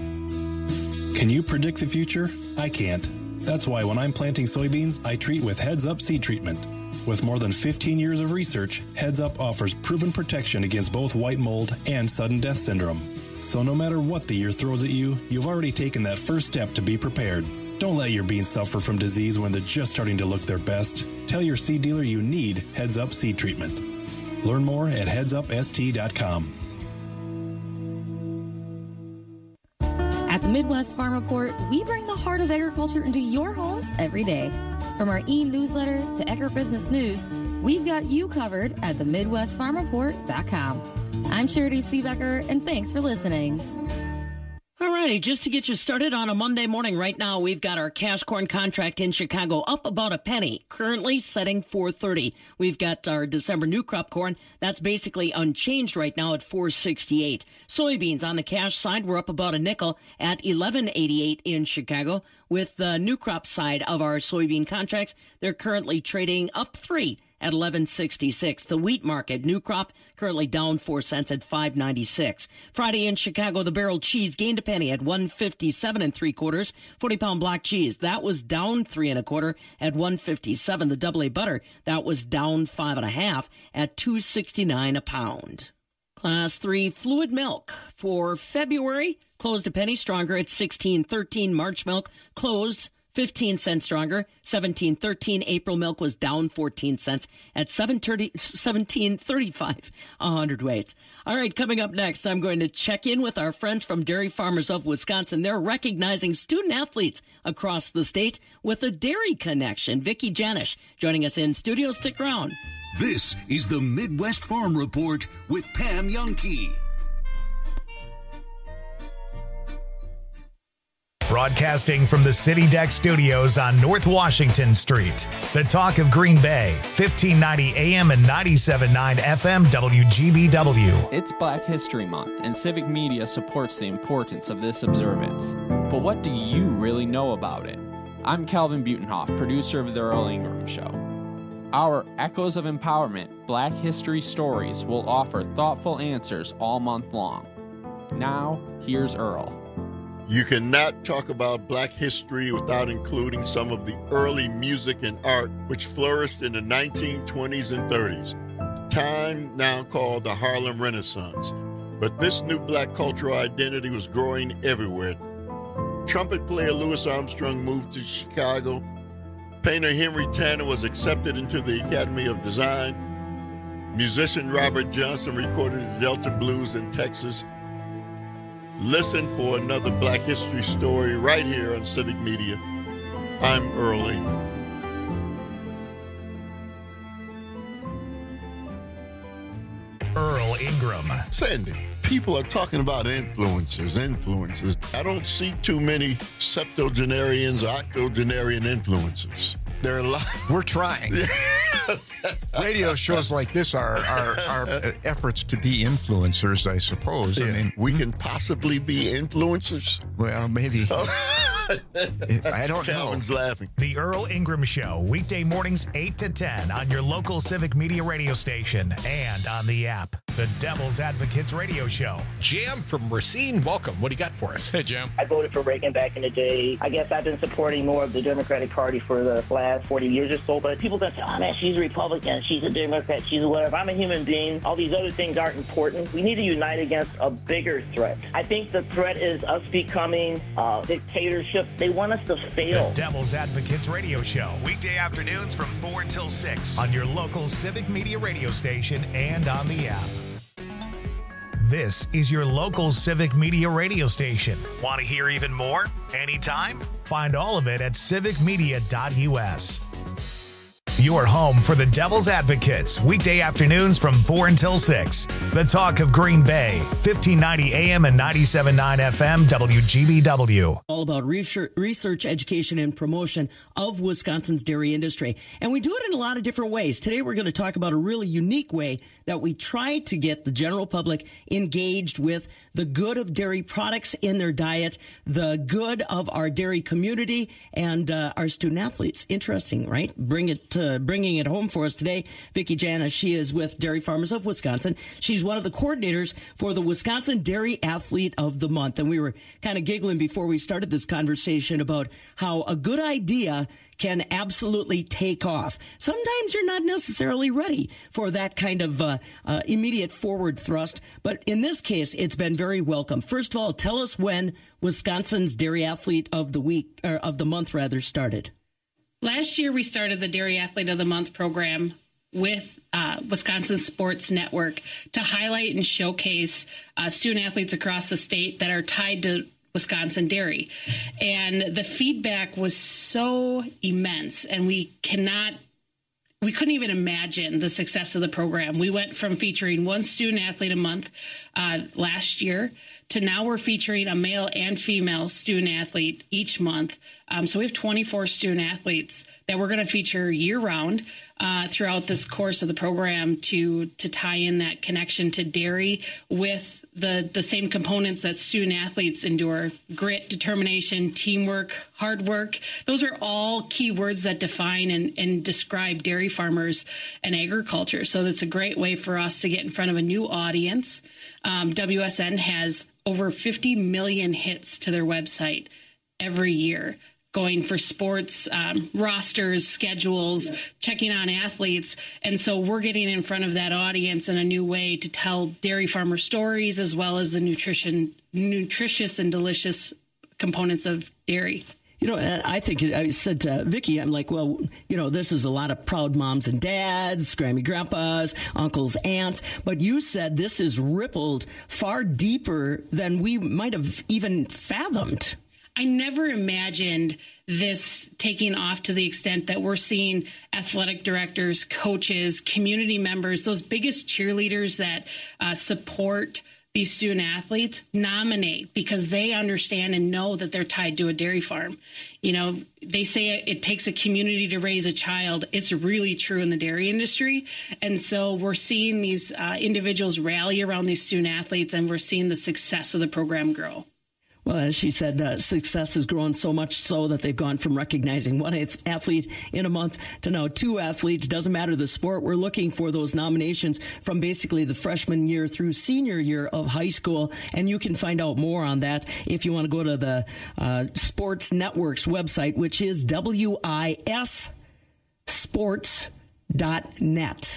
Can you predict the future? I can't. That's why when I'm planting soybeans, I treat with Heads Up seed treatment. With more than 15 years of research, Heads Up offers proven protection against both white mold and sudden death syndrome. So no matter what the year throws at you, you've already taken that first step to be prepared. Don't let your beans suffer from disease when they're just starting to look their best. Tell your seed dealer you need Heads Up seed treatment. Learn more at headsupst.com. At the Midwest Farm Report, we bring the heart of agriculture into your homes every day. From our e-newsletter to agribusiness news, we've got you covered at the MidwestFarmReport.com. I'm Charity Seebecker, and thanks for listening. All righty, just to get you started on a Monday morning, right now we've got our cash corn contract in Chicago up about a penny, currently setting $4.30. We've got our December new crop corn, that's basically unchanged right now at $4.68. Soybeans on the cash side, we're up about a nickel at $11.88 in Chicago. With the new crop side of our soybean contracts, they're currently trading up 3 at $11.66. The wheat market, new crop, currently down 4 cents at $5.96. Friday in Chicago, the barrel cheese gained a penny at $1.57 3/4. 40-pound block cheese, that was down 3 1/4 at $1.57. The double A butter, that was down 5 1/2 at $2.69 a pound. Class 3 fluid milk for February closed a penny stronger at $16.13. March milk closed 15 cents stronger, $17.13. April milk was down 14 cents at $17.35 a hundredweight. All right, coming up next, I'm going to check in with our friends from Dairy Farmers of Wisconsin. They're recognizing student athletes across the state with a dairy connection. Vicki Janish joining us in studio. Stick around. This is the Midwest Farm Report with Pam Jahnke. Broadcasting from the City Deck Studios on North Washington Street. The talk of Green Bay, 1590 AM and 97.9 FM WGBW. It's Black History Month, and Civic Media supports the importance of this observance. But what do you really know about it? I'm Calvin Butenhoff, producer of The Earl Ingram Show. Our Echoes of Empowerment Black History Stories will offer thoughtful answers all month long. Now, here's Earl. You cannot talk about Black history without including some of the early music and art which flourished in the 1920s and 30s, time now called the Harlem Renaissance. But this new Black cultural identity was growing everywhere. Trumpet player Louis Armstrong moved to Chicago. Painter Henry Tanner was accepted into the Academy of Design. Musician Robert Johnson recorded the Delta Blues in Texas. Listen for another Black history story right here on Civic Media. I'm Earl Ingram. Ingram. Sandy, people are talking about influencers. I don't see too many septuagenarians or octogenarian influencers. There are a lot. We're trying. Radio shows like this are efforts to be influencers, I suppose. Yeah. I mean, we can possibly be influencers. Well, maybe. I don't know. Calvin's laughing. The Earl Ingram Show, weekday mornings 8 to 10 on your local Civic Media radio station and on the app. The Devil's Advocates Radio Show. Jam from Racine, welcome. What do you got for us? Hey, Jam. I voted for Reagan back in the day. I guess I've been supporting more of the Democratic Party for the last 40 years or so, but people that say, oh man, she's a Republican, she's a Democrat, she's a whatever. I'm a human being. All these other things aren't important. We need to unite against a bigger threat. I think the threat is us becoming a dictatorship. They want us to fail. The Devil's Advocates Radio Show, weekday afternoons from 4 until 6 on your local Civic Media radio station and on the app. This is your local Civic Media radio station. Want to hear even more? Anytime? Find all of it at civicmedia.us. Your home for the Devil's Advocates, weekday afternoons from 4 until 6. The talk of Green Bay, 1590 AM and 97.9 FM, WGBW. All about research, education, and promotion of Wisconsin's dairy industry. And we do it in a lot of different ways. Today, we're going to talk about a really unique way that we try to get the general public engaged with the good of dairy products in their diet, the good of our dairy community, and our student athletes. Interesting, right? Bringing it home for us today, Vicki Jana. She is with Dairy Farmers of Wisconsin. She's one of the coordinators for the Wisconsin Dairy Athlete of the Month. And we were kind of giggling before we started this conversation about how a good idea can absolutely take off. Sometimes you're not necessarily ready for that kind of immediate forward thrust, but in this case, it's been very welcome. First of all, tell us when Wisconsin's Dairy Athlete of the Week, or of the month rather, started. Last year, we started the Dairy Athlete of the Month program with Wisconsin Sports Network to highlight and showcase student athletes across the state that are tied to Wisconsin dairy. And the feedback was so immense, and we couldn't even imagine the success of the program. We went from featuring one student athlete a month last year to now we're featuring a male and female student athlete each month. So we have 24 student athletes that we're going to feature year round throughout this course of the program to tie in that connection to dairy with the same components that student athletes endure: grit, determination, teamwork, hard work. Those are all key words that define and describe dairy farmers and agriculture. So that's a great way for us to get in front of a new audience. WSN has over 50 million hits to their website every year, going for sports, rosters, schedules, checking on athletes. And so we're getting in front of that audience in a new way to tell dairy farmer stories, as well as the nutritious and delicious components of dairy. You know, I think I said to Vicki, I'm like, well, you know, this is a lot of proud moms and dads, Grammy grandpas, uncles, aunts. But you said this is rippled far deeper than we might have even fathomed. I never imagined this taking off to the extent that we're seeing athletic directors, coaches, community members, those biggest cheerleaders that support these student athletes nominate because they understand and know that they're tied to a dairy farm. You know, they say it takes a community to raise a child. It's really true in the dairy industry. And so we're seeing these individuals rally around these student athletes, and we're seeing the success of the program grow. Well, as she said, success has grown so much so that they've gone from recognizing one athlete in a month to now two athletes. Doesn't matter the sport. We're looking for those nominations from basically the freshman year through senior year of high school. And you can find out more on that if you want to go to the Sports Network's website, which is WISsports.net.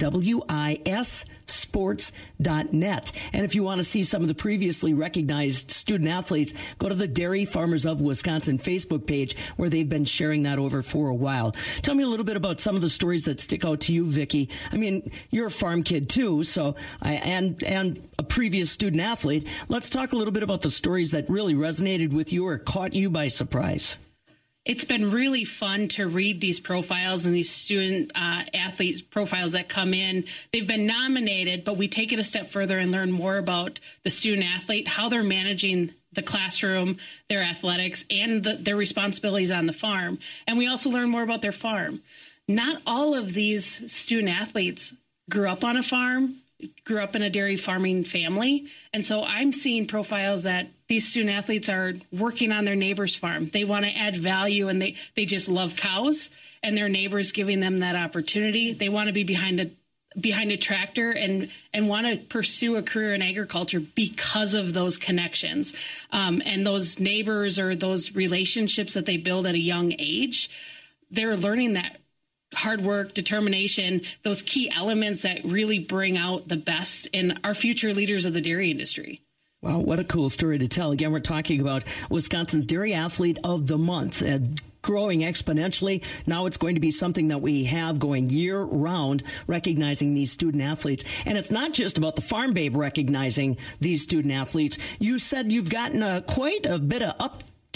WISsports.net. And if you want to see some of the previously recognized student athletes, go to the Dairy Farmers of Wisconsin Facebook page, where they've been sharing that over for a while. Tell me a little bit about some of the stories that stick out to you, Vicki. I mean, you're a farm kid too, so and a previous student athlete. Let's talk a little bit about the stories that really resonated with you or caught you by surprise. It's been really fun to read these profiles and these student athletes profiles that come in. They've been nominated, but we take it a step further and learn more about the student athlete, how they're managing the classroom, their athletics, and their responsibilities on the farm. And we also learn more about their farm. Not all of these student athletes grew up on a farm, grew up in a dairy farming family. And so I'm seeing profiles that these student athletes are working on their neighbor's farm. They want to add value, and they just love cows, and their neighbor's giving them that opportunity. They want to be behind a tractor and want to pursue a career in agriculture because of those connections. And those neighbors or those relationships that they build at a young age, they're learning that hard work, determination, those key elements that really bring out the best in our future leaders of the dairy industry. Wow, what a cool story to tell. Again, we're talking about Wisconsin's Dairy Athlete of the Month. Growing exponentially. Now it's going to be something that we have going year round, recognizing these student athletes. And it's not just about the Farm Babe recognizing these student athletes. You said you've gotten quite a bit of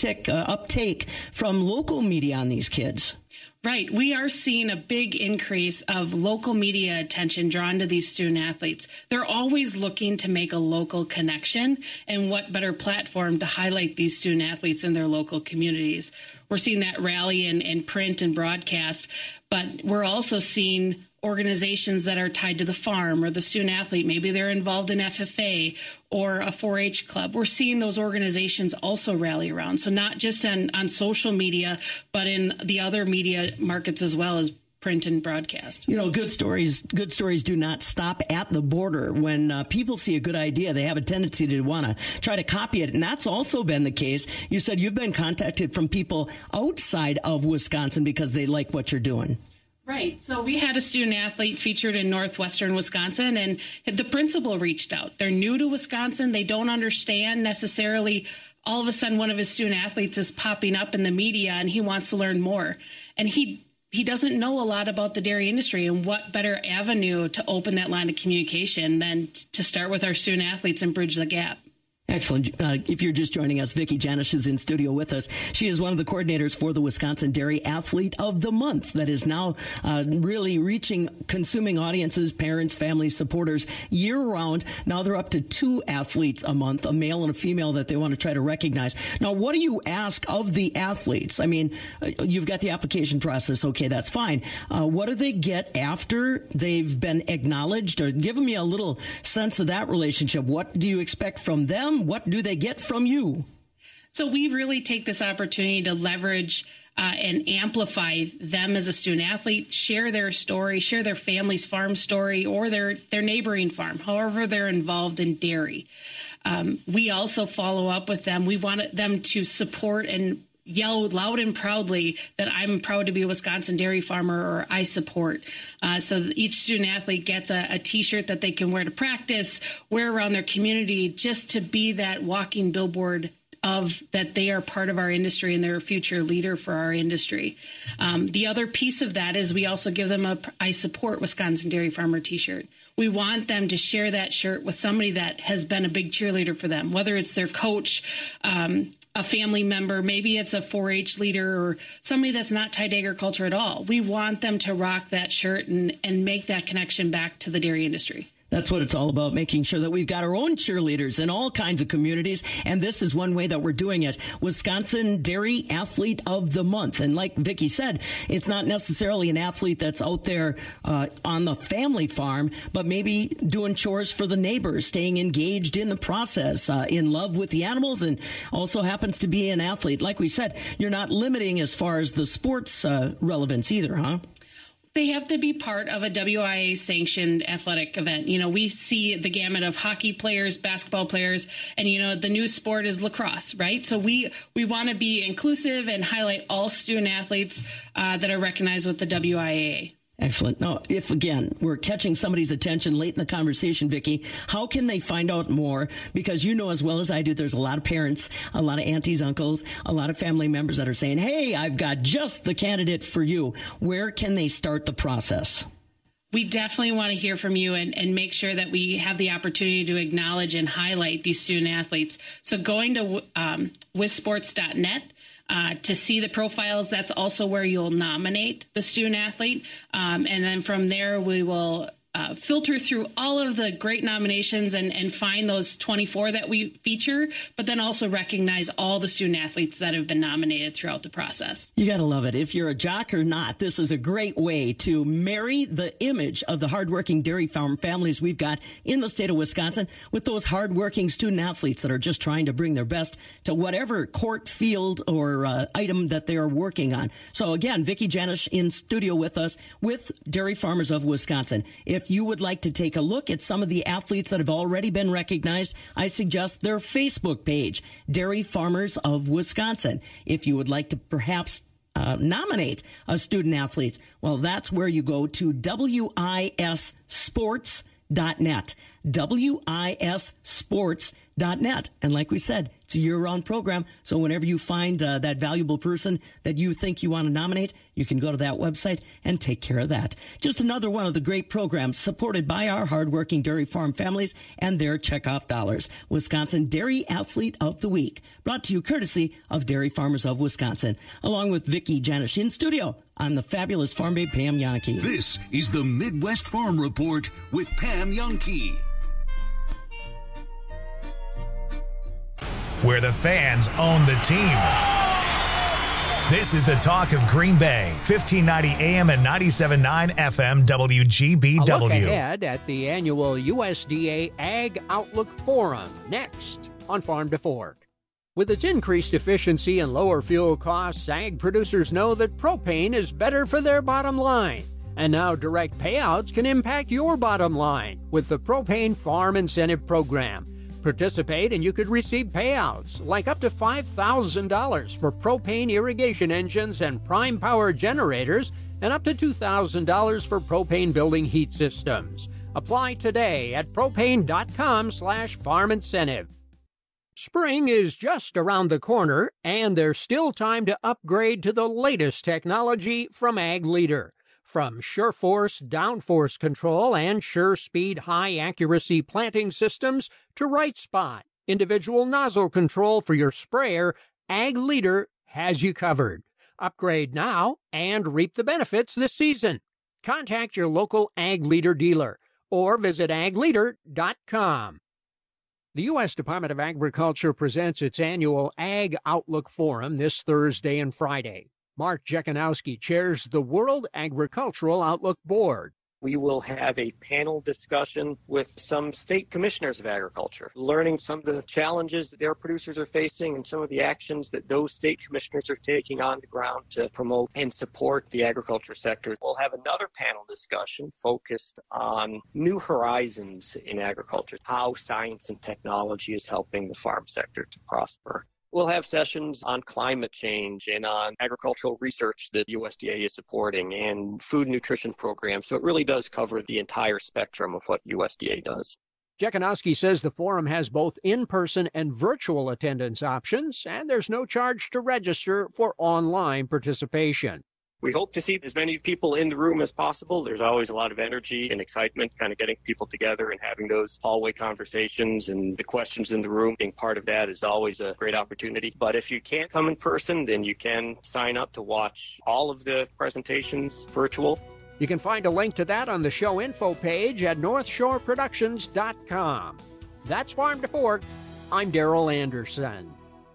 uptake from local media on these kids. Right. We are seeing a big increase of local media attention drawn to these student athletes. They're always looking to make a local connection, and what better platform to highlight these student athletes in their local communities. We're seeing that rally in print and broadcast, but we're also seeing organizations that are tied to the farm or the student athlete. Maybe they're involved in FFA or a 4-H club. We're seeing those organizations also rally around. So not just on social media, but in the other media markets as well as print and broadcast. You know, good stories do not stop at the border. When people see a good idea, they have a tendency to want to try to copy it. And that's also been the case. You said you've been contacted from people outside of Wisconsin because they like what you're doing. Right. So we had a student athlete featured in northwestern Wisconsin, and the principal reached out. They're new to Wisconsin. They don't understand necessarily. All of a sudden, one of his student athletes is popping up in the media, and he wants to learn more. And he doesn't know a lot about the dairy industry, and what better avenue to open that line of communication than to start with our student athletes and bridge the gap. Excellent. If you're just joining us, Vicki Janish is in studio with us. She is one of the coordinators for the Wisconsin Dairy Athlete of the Month that is now really reaching consuming audiences, parents, families, supporters year-round. Now they're up to 2 athletes a month, a male and a female, that they want to try to recognize. Now, what do you ask of the athletes? I mean, you've got the application process. Okay, that's fine. What do they get after they've been acknowledged? Or give me a little sense of that relationship. What do you expect from them? What do they get from you? So we really take this opportunity to leverage and amplify them as a student athlete, share their story, share their family's farm story or their neighboring farm, however they're involved in dairy. We also follow up with them. We want them to support and yell loud and proudly that I'm proud to be a Wisconsin dairy farmer, or I support. So each student athlete gets a T-shirt that they can wear to practice, wear around their community, just to be that walking billboard of that they are part of our industry and they're a future leader for our industry. The other piece of that is we also give them a I support Wisconsin Dairy Farmer T-shirt. We want them to share that shirt with somebody that has been a big cheerleader for them, whether it's their coach, a family member, maybe it's a 4-H leader or somebody that's not tied to agriculture at all. We want them to rock that shirt and make that connection back to the dairy industry. That's what it's all about, making sure that we've got our own cheerleaders in all kinds of communities. And this is one way that we're doing it. Wisconsin Dairy Athlete of the Month. And like Vicki said, it's not necessarily an athlete that's out there on the family farm, but maybe doing chores for the neighbors, staying engaged in the process, in love with the animals, and also happens to be an athlete. Like we said, you're not limiting as far as the sports relevance either, huh? They have to be part of a WIA-sanctioned athletic event. You know, we see the gamut of hockey players, basketball players, and, you know, the new sport is lacrosse, right? So we want to be inclusive and highlight all student athletes that are recognized with the WIAA. Excellent. Now, if, again, we're catching somebody's attention late in the conversation, Vicki, how can they find out more? Because you know as well as I do, there's a lot of parents, a lot of aunties, uncles, a lot of family members that are saying, hey, I've got just the candidate for you. Where can they start the process? We definitely want to hear from you and make sure that we have the opportunity to acknowledge and highlight these student athletes. So going to wisports.net, to see the profiles. That's also where you'll nominate the student athlete. And then from there, we will filter through all of the great nominations and find those 24 that we feature, but then also recognize all the student athletes that have been nominated throughout the process. You got to love it. If you're a jock or not, this is a great way to marry the image of the hardworking dairy farm families we've got in the state of Wisconsin with those hardworking student athletes that are just trying to bring their best to whatever court, field, or item that they're working on. So again, Vicki Janish in studio with us with Dairy Farmers of Wisconsin. If you would like to take a look at some of the athletes that have already been recognized, I suggest their Facebook page, Dairy Farmers of Wisconsin. If you would like to perhaps nominate a student athlete, well, that's where you go to WISsports.net. WISsports.net. And like we said, it's a year-round program, so whenever you find that valuable person that you think you want to nominate, you can go to that website and take care of that. Just another one of the great programs supported by our hardworking dairy farm families and their checkoff dollars. Wisconsin Dairy Athlete of the Week, brought to you courtesy of Dairy Farmers of Wisconsin. Along with Vicki Janish in studio, I'm the fabulous Farm Babe Pam Jahnke. This is the Midwest Farm Report with Pam Jahnke. Where the fans own the team. This is the talk of Green Bay, 1590 AM and 97.9 FM WGBW. A look ahead at the annual USDA Ag Outlook Forum, next on Farm to Fork. With its increased efficiency and lower fuel costs, ag producers know that propane is better for their bottom line. And now direct payouts can impact your bottom line with the Propane Farm Incentive Program. Participate and you could receive payouts like up to $5,000 for propane irrigation engines and prime power generators and up to $2,000 for propane building heat systems. Apply today at propane.com/farm incentive. Spring is just around the corner and there's still time to upgrade to the latest technology from Ag Leader. From SureForce downforce control and SureSpeed high-accuracy planting systems to Right Spot, individual nozzle control for your sprayer, Ag Leader has you covered. Upgrade now and reap the benefits this season. Contact your local Ag Leader dealer or visit agleader.com. The U.S. Department of Agriculture presents its annual Ag Outlook Forum this Thursday and Friday. Mark Jekanowski chairs the World Agricultural Outlook Board. We will have a panel discussion with some state commissioners of agriculture, learning some of the challenges that their producers are facing and some of the actions that those state commissioners are taking on the ground to promote and support the agriculture sector. We'll have another panel discussion focused on new horizons in agriculture, how science and technology is helping the farm sector to prosper. We'll have sessions on climate change and on agricultural research that USDA is supporting and food and nutrition programs. So it really does cover the entire spectrum of what USDA does. Jekanowski says the forum has both in-person and virtual attendance options, and there's no charge to register for online participation. We hope to see as many people in the room as possible. There's always a lot of energy and excitement kind of getting people together and having those hallway conversations, and the questions in the room being part of that is always a great opportunity. But if you can't come in person, then you can sign up to watch all of the presentations virtual. You can find a link to that on the show info page at northshoreproductions.com. That's Farm to Fork. I'm Darrell Anderson.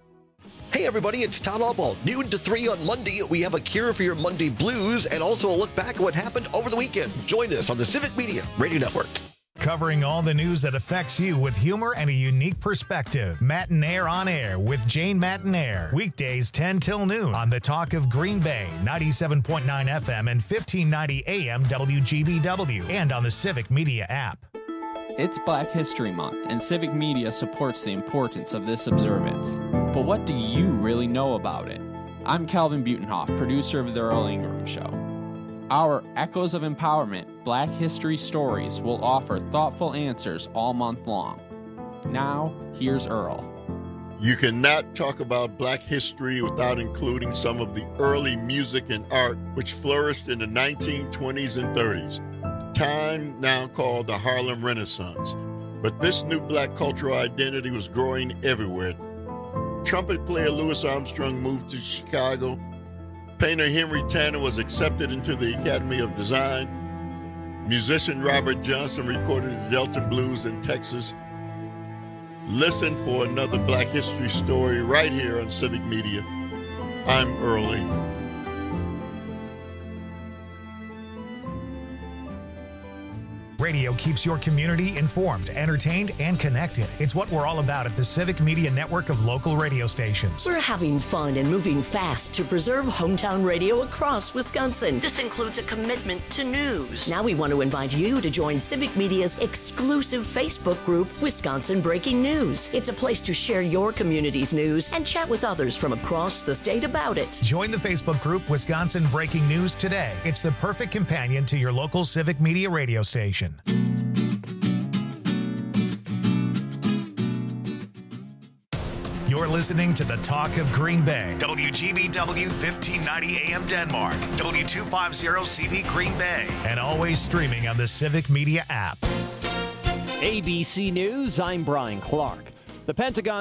Hey everybody, it's Todd Albaugh. Noon to 3 on Monday, we have a cure for your Monday blues and also a look back at what happened over the weekend. Join us on the Civic Media Radio Network. Covering all the news that affects you with humor and a unique perspective. Matinaire on Air with Jane Matinaire. Weekdays 10 till noon on the Talk of Green Bay, 97.9 FM and 1590 AM WGBW, and on the Civic Media app. It's Black History Month, and Civic Media supports the importance of this observance. But what do you really know about it? I'm Calvin Butenhoff, producer of The Earl Ingram Show. Our Echoes of Empowerment Black History Stories will offer thoughtful answers all month long. Now, here's Earl. You cannot talk about Black history without including some of the early music and art which flourished in the 1920s and 30s. Time now called the Harlem Renaissance. But this new Black cultural identity was growing everywhere. Trumpet player Louis Armstrong moved to Chicago. Painter Henry Tanner was accepted into the Academy of Design. Musician Robert Johnson recorded the Delta Blues in Texas. Listen for another Black History story right here on Civic Media. I'm Earl Ingram. Radio keeps your community informed, entertained, and connected. It's what we're all about at the Civic Media Network of local radio stations. We're having fun and moving fast to preserve hometown radio across Wisconsin. This includes a commitment to news. Now we want to invite you to join Civic Media's exclusive Facebook group, Wisconsin Breaking News. It's a place to share your community's news and chat with others from across the state about it. Join the Facebook group Wisconsin Breaking News today. It's the perfect companion to your local Civic Media radio station. You're listening to the Talk of Green Bay. WGBW 1590 AM Denmark. W250 CV Green Bay. And always streaming on the Civic Media app. ABC News, I'm Brian Clark. The Pentagon